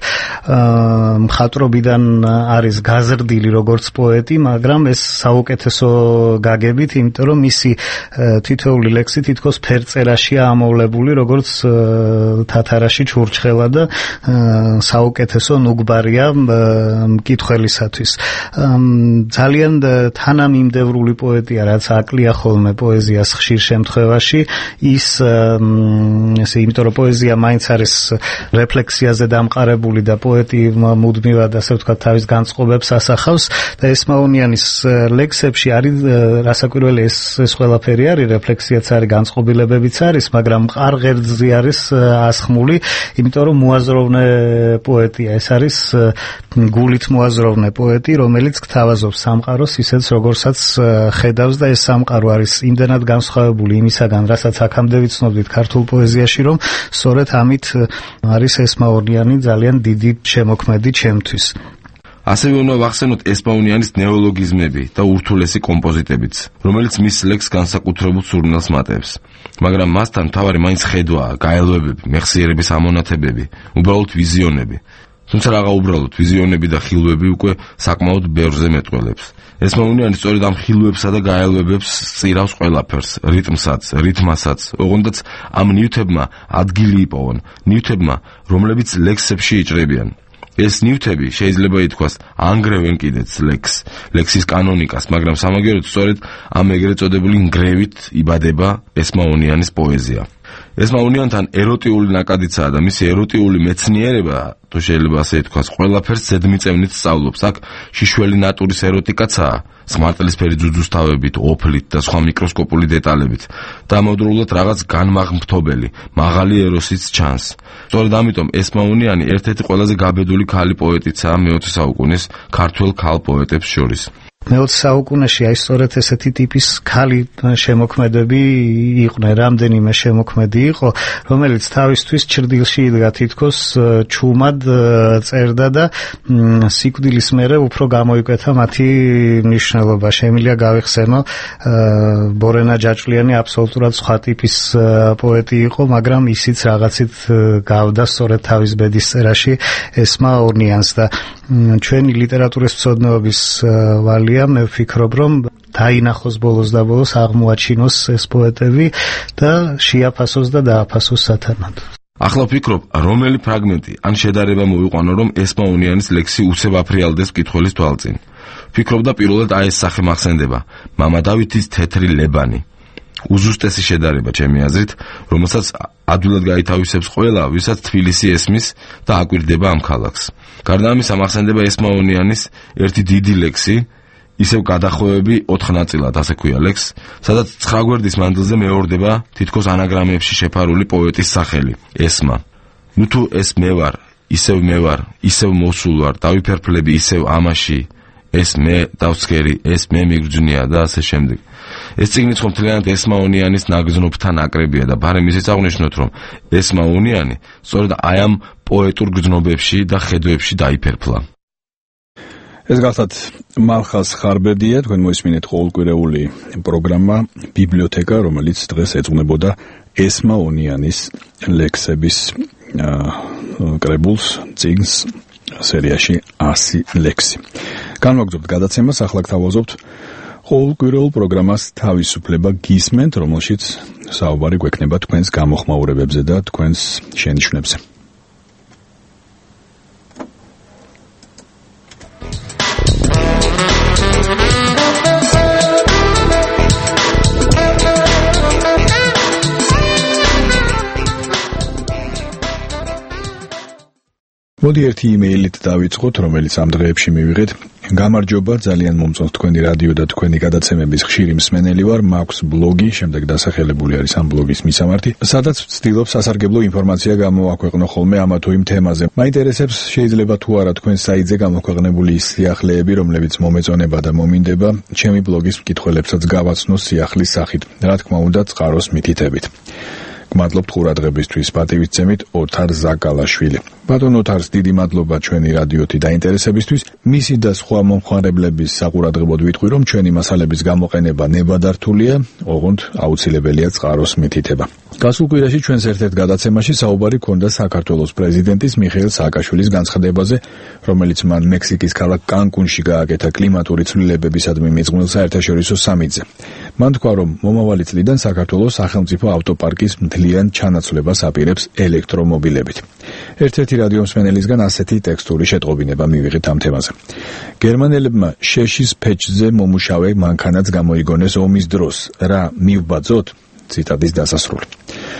მხატვრობიდან არის გაზრდილი როგორც პოეტი, მაგრამ ეს საუკეთესო გაგებით, იმიტომ რომ მისი თითოეული ლექსი თითქოს ფერწერაშია ამოვლებული, როგორც თათარაში ჩურჩხელა და საუკეთესო ნუგბარია მკითხველისათვის. ძალიან თანამიმდევრული პოეტია, რაც აკლია ხოლმე პოეზიას ხშირ შემთხვევაში, ის იმიტომ რომ პოეზია მაინც არის რეფლექსიაზე დამყარებული და პოეტი მუდმივად, ასე ვთქვათ, თავის განწყობებს ასახავს და ესმაონიანის ლექსებში არის რასაკვირველი, ეს ყველაფერი არის, რეფლექსიაც არის, განწყობილებებიც არის, მაგრამ მყარ ღერძზე არის ასხმული, იმიტომ რომ მოაზროვნე პოეტია, ეს არის გულით მოაზროვნე პოეტი, რომელიც გთავაზობს სამყაროს ისეც, როგორცაც ხედავს და ეს სამყარო არის იმდენად განსხვავებული იმისაგან, რასაც აქამდე ვიცნობდით ქართულ პოეზიაში, რომ სწორედ ამით არის ესმაონიანი ძალიან დიდი შემოქმედი ჩემთვის. ასევე უნდა ვახსენოთ ესმაონიანის ნეოლოგიზმები და ურთულესი კომპოზიტებიც, რომელიც მის ლექსს განსაკუთრებულ სურნელს მატებს. მაგრამ მასთან მთავარი მაინც ხედვაა, გაელვებები, მეხსიერების ამონათებები, უბრალოდ ვიზიონები. თუმცა რაღა უბრალოდ ვიზიონები და ხილვები უკვე საკმაოდ ბევრზე მეტყველებს. ესმაონიანი სწორედ ამ ხილვებსა და გაელვებებს სწირავს ყველაფერს, რიტმსაც, რითმასაც, ოღონდაც ამ ნივთებმა ადგილი იპოვონ, ნივთებმა, რომლებიც ლექსებში იჭრებიან. ეს ნივთები შეიძლება ითქვას ანგრევენ კიდეც ლექსის კანონიკას, მაგრამ სამაგიეროდ სწორედ ამ ეგრეთ წოდებული ნგრევით იბადება ესმაონიანის პოეზია. ესმა უნიანთან ეროტიული ნაკადიცაა და მისი ეროტიული მეცნიერება, თუ შეიძლება ასე ითქვას, ყველაფერს ზედმიწევნით სწავლობს. აქ შიშველი ნატურის ეროტიკაცაა, სმარტლისფერი ძუძუსთავებით, ოფლით და სხვა მიკროსკოპული დეტალებით. დამოუკიდებლად რაღაც განმაღმრთობელი, მაღალი ეროსიც ჩანს. სწორედ ამიტომ ესმა უნიანი ერთ-ერთი ყველაზე გაბედული ქალი პოეტიცაა მე-20 საუკუნის ქართველ ქალ პოეტებს შორის. მე-20 საუკუნეში აი სწორედ ესეთი ტიპის ქალი შემოქმედები იყვნენ, რამდენიმე შემოქმედი იყო, რომელიც თავისთვის ჭრდილში იდგა თითქოს ჩუმად წერდა და სიკვდილის მერე უფრო გამოიკვეთა მათი მნიშვნელობა. შემიძლია გავიხსენო, ბორენა ჯაჭვლიანი აბსოლუტურად სხვა ტიპის პოეტი იყო, მაგრამ ისიც რაღაცით გავდა სწორედ თავის ბედის წერაში ესმა უნიანს და ჩვენი ლიტერატურის მცოდნეობის ვალი მე ვფიქრობ, რომ დაინახოს ბოლოს და ბოლოს აღმოაჩინოს ეს პოეტები და შეაფასოს და დააფასოს სათანად. ახლა ვფიქრობ, რომელი ფრაგმენტი ან შედარება მოვიყვანო, რომ ესმა უნიანის ლექსი უცებ აფრიალდეს მკითხველის თვალწინ. ვფიქრობ და პირველად აი ეს სახე მახსენდება, მამა დავითის თეთრი ლებანი. უზუსტესი შედარება ჩემი აზრით, რომელსაც ადვილად გაითავისებს ყველა, ვისაც თბილისი ესმის და აკვირდება ამ ქალაქს. გარდა ამისა მახსენდება ესმა უნიანის ერთი დიდი ლექსი, ისევ გადახვევები 4 ნაწილად, ასე ქვია ლექსს, სადაც 9 გვერდის მანძილზე მეორდება თითქოს ანაგრამებში შეფარული პოეტის სახელი, ესმა. ნუ თუ ეს მე ვარ, ისევ მოსულ ვარ, დავიფერფლები ისევ ამაში, ეს მე დავსქერი, ეს მე მიგრძნია და ასე შემდეგ. ეს წიგნიც ხომ მთლიანად ესმა უნიანის ნაგზნობთან აკრებია და ბარემ ისიც აღნიშნოთ, რომ ესმა უნიანი სწორედ აი ამ პოეტურ გრძნობებში და ხედვებში დაიფერფლა. ეს გახლავთ მალხაზ ხარბედია, თქვენ მოისმინეთ ყოველკვირეული პროგრამა ბიბლიოთეკა, რომელიც დღეს ეძღვნებოდა ესმა უნიანის ლექსების კრებულს, წიგნს სერიაში 100 ლექსი. განვაგრძობთ გადაცემას, ახლა გთავაზობთ ყოველკვირეულ პროგრამას თავისუფლება გისმენთ, რომელშიც საუბარი გვექნება თქვენს გამოხმაურებებზე და თქვენს შენიშვნებზე. მოდი ერთი იმეილით დავიწყოთ, რომელიც ამ დღეებში მივიღეთ. გამარჯობა, ძალიან მომწონს თქვენი რადიო და თქვენი გადაცემების ხშირი მსმენელი ვარ. მაქვს ბლოგი, შემდეგ დასახელებული არის ამ ბლოგის მისამართი, სადაც ვცდილობ სასარგებლო ინფორმაცია გამოვაქვეყნო ხოლმე ამა თუ იმ თემაზე. მაინტერესებს შეიძლება თუ არა თქვენ საიტზე გამოქვეყნებული ის სიახლეები, რომლებიც მომეწონება და მომინდება ჩემი ბლოგის მკითხველებსაც გავაცნო სიახლის სახით. რა თქმა უნდა, წყაროს მითითებით. გმადლობთ ყურადღებისთვის, პატივისცემით ოთარ ზაკალაშვილი. ბატონ ოთარს დიდი მადლობა ჩვენი რადიოთი დაინტერესებისთვის. მისი და სხვა მომხმარებლების საყურადღებოდ ვიტყვი, რომ ჩვენი მასალების გამოყენება ნებადართულია, ოღონდ აუცილებელია წყაროს მითითება. გასულ კვირაში ჩვენს ერთ-ერთ გადაცემაში საუბარი ჰქონდა საქართველოს პრეზიდენტის მიხეილ სააკაშვილის განცხადებაზე, რომელიც მან მექსიკის ქალაქ კანკუნში გააკეთა კლიმატური ცვლილებებისადმი მიძღვნილ საერთაშორისო სამიტზე. მან თქვა, რომ მომავალი წლიდან საქართველოს სახელმწიფო ავტოპარკის მთლიან ჩანაცვლებას აპირებს ელექტრომობილებით. ერთ-ერთი რადიო მსმენელისგან ასეთი ტექსტური შეტყობინება მივიღეთ ამ თემაზე. გერმანელებმა შეშის ფეჩზე მომუშავე მანქანაც გამოიგონეს ომის დროს, რა მივბაძოთ? ციტატის დასასრული.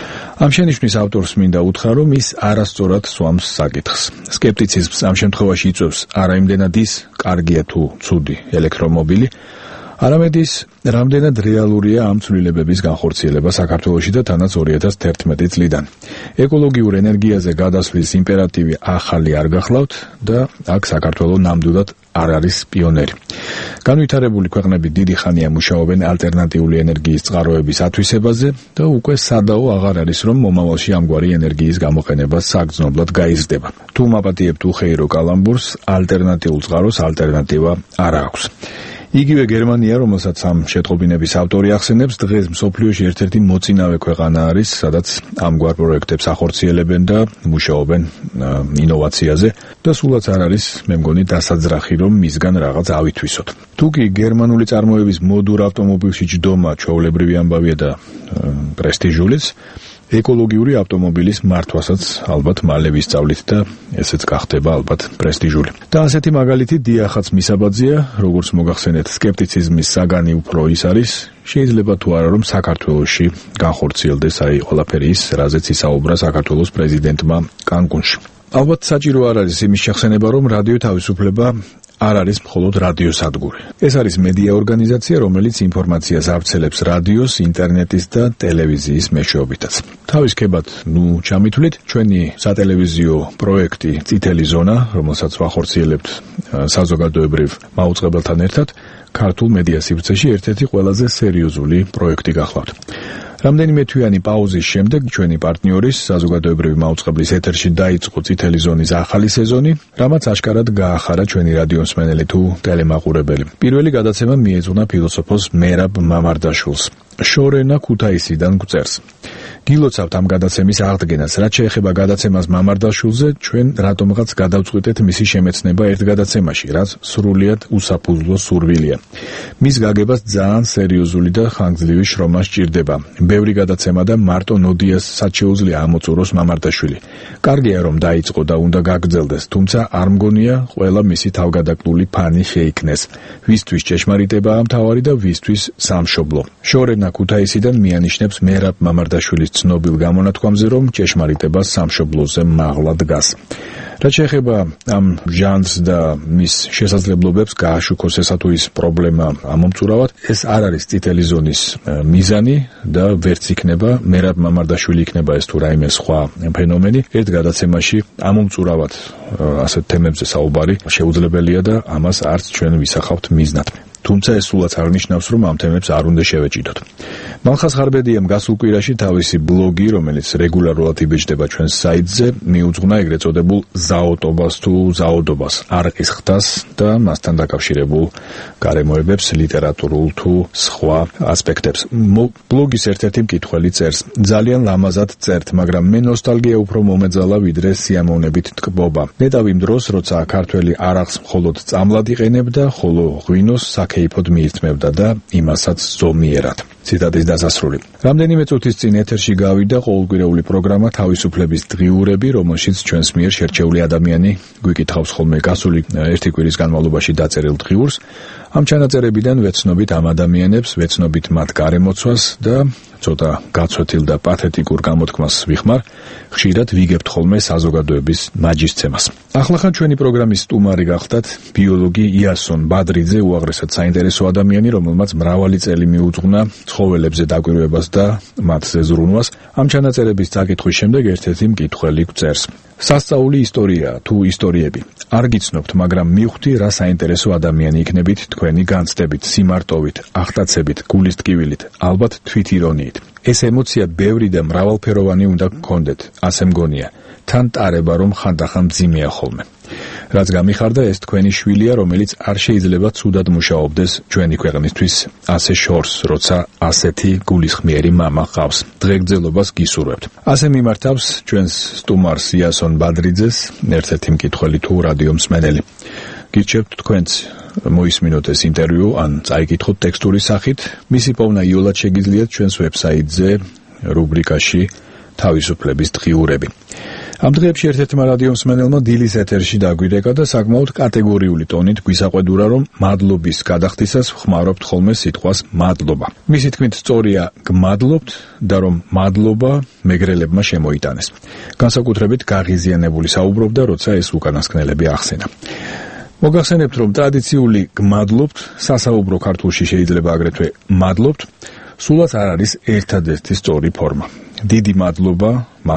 ამ შენიშვნის ავტორს მინდა უთხრა, რომ ის არასწორად სვამს საკითხს. სკეპტიციზმს ამ შემთხვევაში იწვევს არა იმდენად ის, კარგია თუ ცუდი ელექტრომობილი, არამედ ის, რამდენად რეალურია ამ ცვლილებების განხორციელება საქართველოში და თანაც 2011 წლიდან. ეკოლოგიურ ენერგიაზე გადასვლის იმპერატივი ახალი არ გახლავთ და აქ საქართველო ნამდვილად არ არის პიონერი. განვითარებული ქვეყნები დიდი ხანია მუშაობენ ალტერნატიული ენერგიის წყაროების ათვისებაზე და უკვე სადაო აღარ არის, რომ მომავალში ამგვარი ენერგიის გამოყენება საგრძნობლად გაიზრდება. თუ მაპატიებთ უხეირო კალამბურს, ალტერნატიულ წყაროს ალტერნატივა არ აქვს. იგივე გერმანია, რომელსაც ამ შეტყობინების ავტორი ახსენებს, დღეს მსოფლიოში ერთ-ერთი მოწინავე ქვეყანა არის, სადაც ამგვარ პროექტებს ახორციელებენ და მუშაობენ ინოვაციაზე და სულაც არ არის, მე მგონი, დასაძრახი, რომ მისგან რაღაც ავითვისოთ. თუკი გერმანული წარმოების მოდურ ავტომობილში ჯდომა ჩვეულებრივი ამბავია და პრესტიჟულიც, ეკოლოგიური ავტომობილის მართვასაც ალბათ მალე ვისწავლით და ესეც გახდება ალბათ პრესტიჟული. და ასეთი მაგალითი დიახაც მისაბაძია, როგორც მოგახსენეთ, სკეპტიციზმის საგანი უფრო ის არის, შეიძლება თუ არა რომ საქართველოში განხორციელდეს აი ყველაფერი ის, რაზეც ისაუბრა საქართველოს პრეზიდენტმა კანკუნში. ალბათ საჭირო არ არის იმის შეხსენება, რომ რადიო თავისუფლება არ არის მხოლოდ რადიოსადგური. ეს არის მედია ორგანიზაცია, რომელიც ინფორმაციას ავრცელებს რადიოს, ინტერნეტის და ტელევიზიის მეშვეობითაც. თავისქებად, ჩამითვლით, ჩვენი სატელევიზიო პროექტი წითელი ზონა, რომელსაც ვახორციელებთ საზოგადოებრივ მაუწყებელთან ერთად, ქართულ მედია სივრცეში ერთ-ერთი ყველაზე სერიოზული პროექტი გახლავთ. რამდენიმე თვიანი პაუზის შემდეგ ჩვენი პარტნიორის საზოგადოებრივი მაუწყებლის ეთერში დაიწყო წითელი ზონის ახალი სეზონი, რამაც აშკარად გაახარა ჩვენი რადიომსმენელი თუ ტელემაყურებელი. პირველი გადაცემა მიეძღვნა ფილოსოფოს მერაბ მამარდაშვილს. შორენა ქუთაისიდან გვწერს. გილოცავთ ამ გადაცემის აღდგენას. რაც შეეხება გადაცემას მამარდაშვილზე, ჩვენ რატომღაც გადავწყვიტეთ მისი შემეცნება ერთ გადაცემაში, რაც სრულიად უსაფუძვლო სურვილია. მის გაგებას ძალიან სერიოზული და ხანგრძლივი შრომა სჭირდება. ბევრი გადაცემა და მარტო ნოდიას საჩეუძლია ამოწუროს მამარდაშვილი. კარგია რომ დაიწყო და უნდა გაგრძელდეს, თუმცა არ მგონია ყველა მისი თავგადაკნული ფანი შეიქნეს. ვისთვის ჭეშმარიტებაა მთავარი და ვისთვის სამშობლო. შორენა ქუთაისიდან მიანიშნებს მერაბ მამარდაშვილის ცნობილ გამონათქვამზე, რომ ჭეშმარიტება სამშობლოზე მაღლა დგას. რაც შეეხება ამ ჟანრს და მის შესაძლებლობებს გააშუქოს ესა თუ ის პრობლემა ამომწურავად, ეს არ არის წითელი ზონის მიზანი და ვერც იქნება მერაბ მამარდაშვილი იქნება ეს თუ რაიმე სხვა ფენომენი. ერთ გადაცემაში ამომწურავად ასეთ თემებზე საუბარი შეუძლებელია და ამას არც ჩვენ ვისახავთ მიზნად. თუმცა ეს სულაც არ ნიშნავს, რომ ამ თემებს არ უნდა შევეჭიდოთ. მალხას ხარბედიამ გასულ კვირაში თავისი ბლოგი, რომელიც რეგულარულად იბეჭდება ჩვენს საიტზე, მიუძღვნა ეგრეთ წოდებულ ზაოტობას თუ ზაოდობას, არყის ხდას და მასთან დაკავშირებულ გარემოებებს, ლიტერატურულ თუ სხვა ასპექტებს. ბლოგის ერთ-ერთი მკითხველი წერს: ძალიან ლამაზად წერთ, მაგრამ მე ნოსტალგია უფრო მომეძალა, ვიდრე სიამოვნებით ტკბობა. ნეტავ იმ დროს, როცა ქართველი არახს მხოლოდ წამლად იყენებდა, ხოლო ღვინოს საკეიფოდ მიირთმევდა და იმასაც ზომიერად. ციტატის დასასრული. რამდენიმე წუთის წინ ეთერში გავიდა ყოველკვირეული პროგრამა თავისუფლების დღიურები, რომელშიც ჩვენს მიერ შერჩეული ადამიანი გვიკითხავს ხოლმე გასული ერთი კვირის განმავლობაში დაწერილ დღიურს. ამ ჩანაწერებიდან ვეცნობით ამ ადამიანებს, ვეცნობით მათ გარემოცვას და ცოტა გაცვეთილ და პათეტიკურ გამოთქმას ვიხმარ, ხშირად ვიგებთ ხოლმე საზოგადოების მაჯისცემას. ახლახან ჩვენი პროგრამის სტუმარი გახდათ ბიოლოგი იასონ ბადრიძე, უაღრესად საინტერესო ადამიანი, რომელმაც მრავალი წელი მიუძღვნა ცხოველებზე დაკვირვებას და მათზე ზრუნვას. ამ ჩანაწერების წაკითხვის შემდეგ ერთ-ერთი მკითხველი გვწერს: სასწაული ისტორია თუ ისტორიები. არ გიცნობთ, მაგრამ მივხვდი, რა საინტერესო ადამიანი იქნებით თქვენი განცდებით, სიმარტოვით, ახტაცებით, გულის ტკივილით, ალბათ თვითირონიით. ეს ემოცია ბევრი და მრავალფეროვანი უნდა გქონდეთ, ასე მგონია. თან ტარება რომ ხანდახან მძიმეა ხოლმე. რაც გამიხარდა, ეს თქვენი შვილია, რომელიც არ შეიძლება ცუდად მუშაობდეს ჩვენი ქვეყნისთვის ასე შორს, როცა ასეთი გულისხმიერი მამა ყავს. დღეგრძელობას გისურვებთ. ასე მიმართავს ჩვენს სტუმარს იასონ ბადრიძეს ერთ-ერთი მკითხველი თუ რადიომსმენელი. გირჩევთ თქვენც მოისმინოთ ეს ინტერვიუ ან წაიკითხოთ ტექსტური სახით. მისი პოვნა იოლად შეგიძლიათ ჩვენს ვებსაიტზე რუბრიკაში თავისუფლების დღიურები. ამ დღეებში ერთ-ერთმა რადიომსმენელმა დილის ეთერში დაგვირეკა და საკმაოდ კატეგორიული ტონით გვისაყვედურა, რომ მადლობის გადახდისას ვხმარობთ ხოლმე სიტყვას მადლობა. მისი თქმით, სწორია გმადლობთ და რომ მადლობა მეგრელებმა შემოიტანეს. განსაკუთრებით გაღიზიანებული საუბრობდა, როცა ეს უკანასკნელები ახსენა. მოგახსენებთ, რომ ტრადიციული გმადლობთ სასაუბრო ქართულში შეიძლება აგრეთვე მადლობთ, სულაც არ არის ერთადერთი სწორი ფორმა. დიდი მადლობა,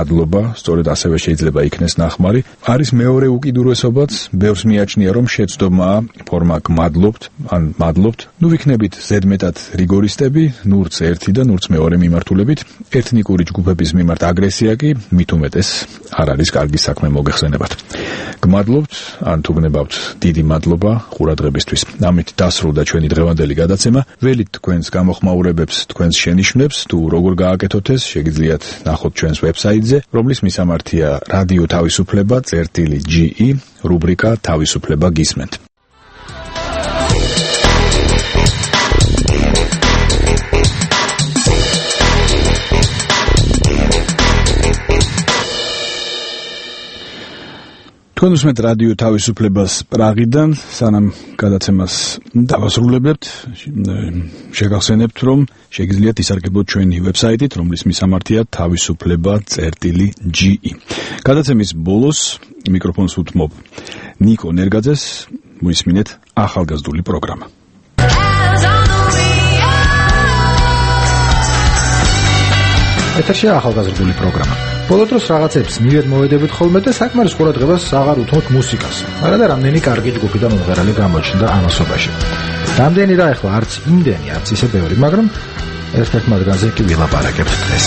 სწორედ ასევე შეიძლება იქნეს ნახმარი, არის მეორე უკიდურესობაც, ბევრს მიაჩნია, რომ შეცდომაა ფორმა გმადლობთ, ან მადლობთ, ვიქნებით ზედმეტად რიგორისტები, ნურც ერთი და ნურც მეორე მიმართულებით, ეთნიკური ჯგუფების მიმართ აგრესია კი მით უმეტეს არ არის კარგი საქმე მოგეხსენებათ. გმადლობთ, ან თუ გნებავთ, დიდი მადლობა ყურადღებისთვის. ამით დასრულდა ჩვენი დღევანდელი გადაცემა. ველით თქვენს გამოხმაურებებს, თქვენს შენიშვნებს, თუ როგორ გააკეთოთ ეს, შეგიძლიათ ნახოთ ჩვენს ვებსაიტზე, რომლის მისამართია რადიო თავისუფლება წერტილი GE, რუბრიკა თავისუფლება გისმენთ. თქვენ უსმენთ რადიო თავისუფლებას პრაღიდან, სანამ გადაცემას დავასრულებთ, შეგახსენებთ, რომ შეგიძლიათ ისარგებლოთ ჩვენი ვებსაიტით, რომლის მისამართია თავისუფლება.ge. გადაცემის ბოლოს მიკროფონს უთმობ ნიკო ნერგაძეს, მოისმინეთ ახალგაზრდული პროგრამა. ეთერშია ახალგაზრდული პროგრამა. ბოლო დროს რაღაცებს მივედმოვედებით ხოლმე და საკმარის ყურადღებას აღარ უთმობთ მუსიკას. არა და რამდენი კარგი ჯგუფი და მომღერალი გამოჩნდა ამასობაში. რამდენი რა ახლა არც იმდენი, არც ისე ბევრი, მაგრამ ერთ-ერთ მათგანზე კი ვილაპარაკებთ დღეს.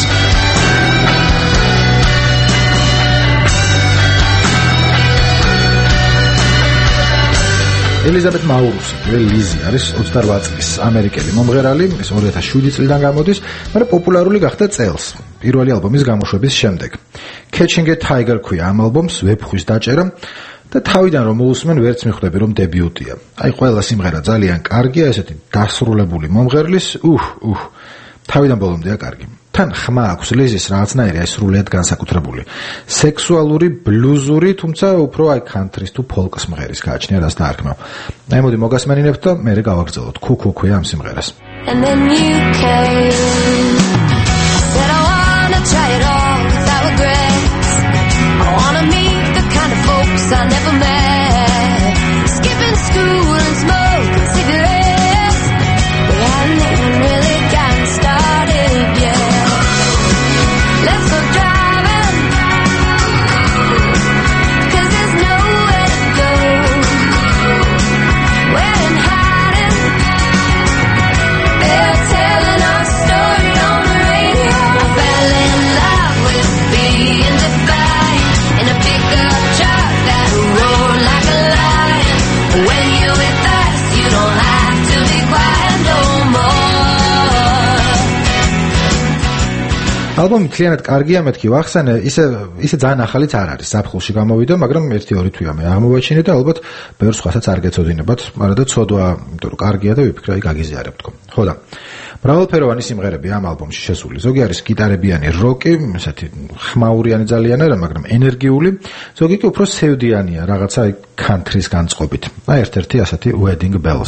ელიზაბეთ მაურუსი, ლიზი არის 28 წლის ამერიკელი მომღერალი, ეს 2007 წლიდან გამოდის, მაგრამ პოპულარული გახდა წელს, პირველი ალბომის გამოშვების შემდეგ. Catching a Tiger ქვია ამ ალბომს, ვებხვის დაჭერა და თავიდან რომ მოусმენ, ვერც მიხვდები რომ დებიუტია. აი ყველა სიმღერა ძალიან კარგია, ესეთი დასრულებული მომღერლის, თავიდან ბოლომდეა კარგი. თან ხმა აქვს ლიზის რაღაცნაირი აი სრულიად განსაკუთრებული. სექსუალური, ბლუზური, თუმცა უფრო აი კანტრის თუ ფოლკს მღერის გააჩნია რას დაარქმევ. აი მოდი მოგასმენინებთ და მე გავაგრძელოთ. ქუქუ ქვია ამ სიმღერას. And then you came. Said I wanna try it all without regrets. I wanna meet the kind of folks I never met. Skipping school and smoking cigarettes. We hadn't even really gotten started yet. Let's go driving, 'cause there's nowhere to go. We're in hiding. They're telling our story on the radio. I fell in love with being defiant in a pickup truck that roared like a lion. When you're with us, you don't have to be quiet no more. ალბომი მთლიანად კარგია, მეთქი ვახსენე, ისე ძალიან ახალიც არ არის, ზაფხულში გამოვიდა, მაგრამ 1-2 თვეა მე აღმოვაჩინე და ალბათ ბევრ სხვასაც არ გეცოდინებათ, მაგრამ და ცოდვა, იმიტომ რომ კარგია და ვიფიქრე გაგიზიარებ თქო. ხო და მრავალფეროვანი სიმღერები ამ ალბომში შესული. ზოგი არის გიტარებიანი როკი, ესეთი ხმაურიანი ძალიან არა, მაგრამ ენერგიული, ზოგი კი უფრო სევდიანია, რაღაცა კანტრის განწყობით. აი ერთ-ერთი ასეთი Wedding Bells.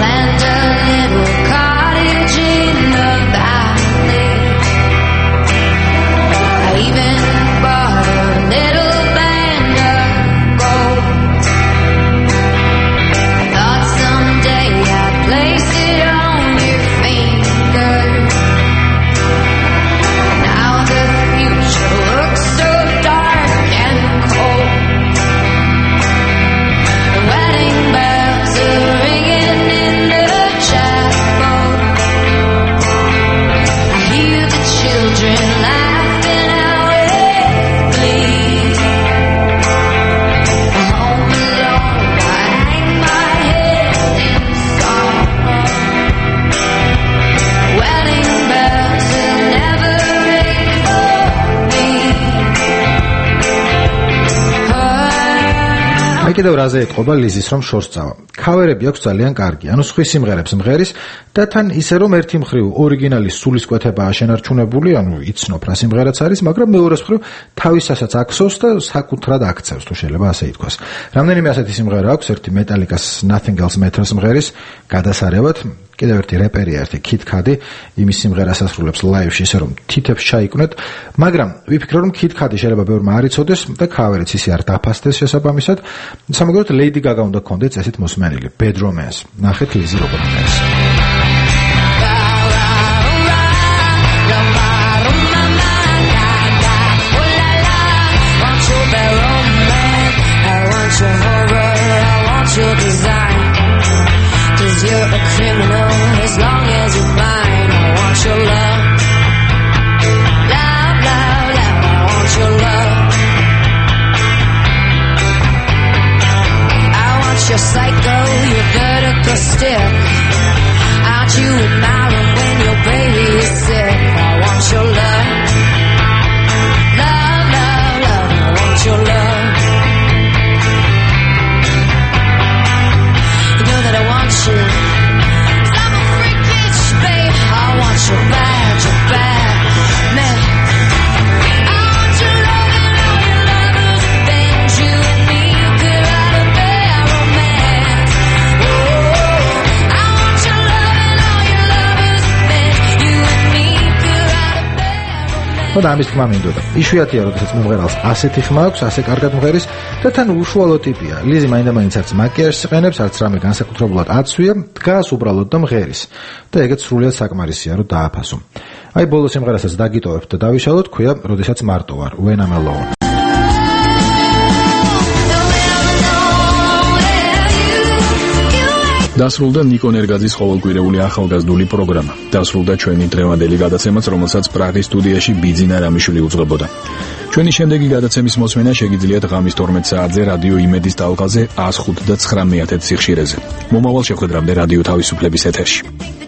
კიდევ რაზე ეთყობა ლიზის რომ შორს წავა. ქავერები აქვს ძალიან კარგი, ანუ სხვის სიმღერებს მღერის და თან ისე რომ ერთი მხრივ ორიგინალის სულისკვეთებაა შენარჩუნებული, ანუ იცნობ რა სიმღერაც არის, მაგრამ მეორეს მხრივ თავისასაც აქსოვს და საკუთრად აქცევს, თუ შეიძლება ასე ითქვას. რამდენიმე ასეთი სიმღერა აქვს, ერთი მეტალიკას Nothing Else Matters მღერის გადასარევად, კიდევ ერთი რეპერია, ერთი Kid Cudi, იმის სიმღერას ასრულებს ლაივში, ისე რომ თითებს ჩაიკვნეთ, მაგრამ ვიფიქრე რომ Kid Cudi შეიძლება ბევრმა არ იცოდეს და ქავერიც ისე არ დაფასდეს შესაბამისად. სამაგეროდ Lady Gaga უნდა კონდეთ ესეთ მოსმენილი Bad Romance. ნახეთ ლიზი როგორ მღერის. You're a criminal as long as you're mine. I want your love. Love, love, love. I want your love. I want your psycho, your vertical stick. ხო და ამის თქმა მინდოდა. იშვიათია, როდესაც მომღერალს ასეთი ხმა აქვს, ასე კარგად მღერის და თან უშუალო ტიპია. ლიზი მაინდა-მაინც არც მაკიაჟს იყენებს, არც რამე განსაკუთრებულად აცვია, დგას უბრალოდ და მღერის. და ეგეც სრულიად საკმარისია, რომ დააფასო. აი ბოლო სიმღერასაც დაგიტოვებთ და დავიშალოთ, ქვია, როდესაც მარტო ვარ, When I'm Alone. დასრულდა ნიკო ნერგაძის ყოველკვირეული ახალგაზრდული პროგრამა. დასრულდა ჩვენი დღევანდელი გადაცემაც, რომელსაც პრაღის სტუდიაში ბიძინა რამიშვილი უძღვებოდა. ჩვენი შემდეგი გადაცემის მოსმენა შეგიძლიათ ღამის 12 საათზე რადიო იმედის ტალღაზე 105 და 9 სიხშირეზე. მომავალ შეხვედრამდე რადიო თავისუფლების ეთერში.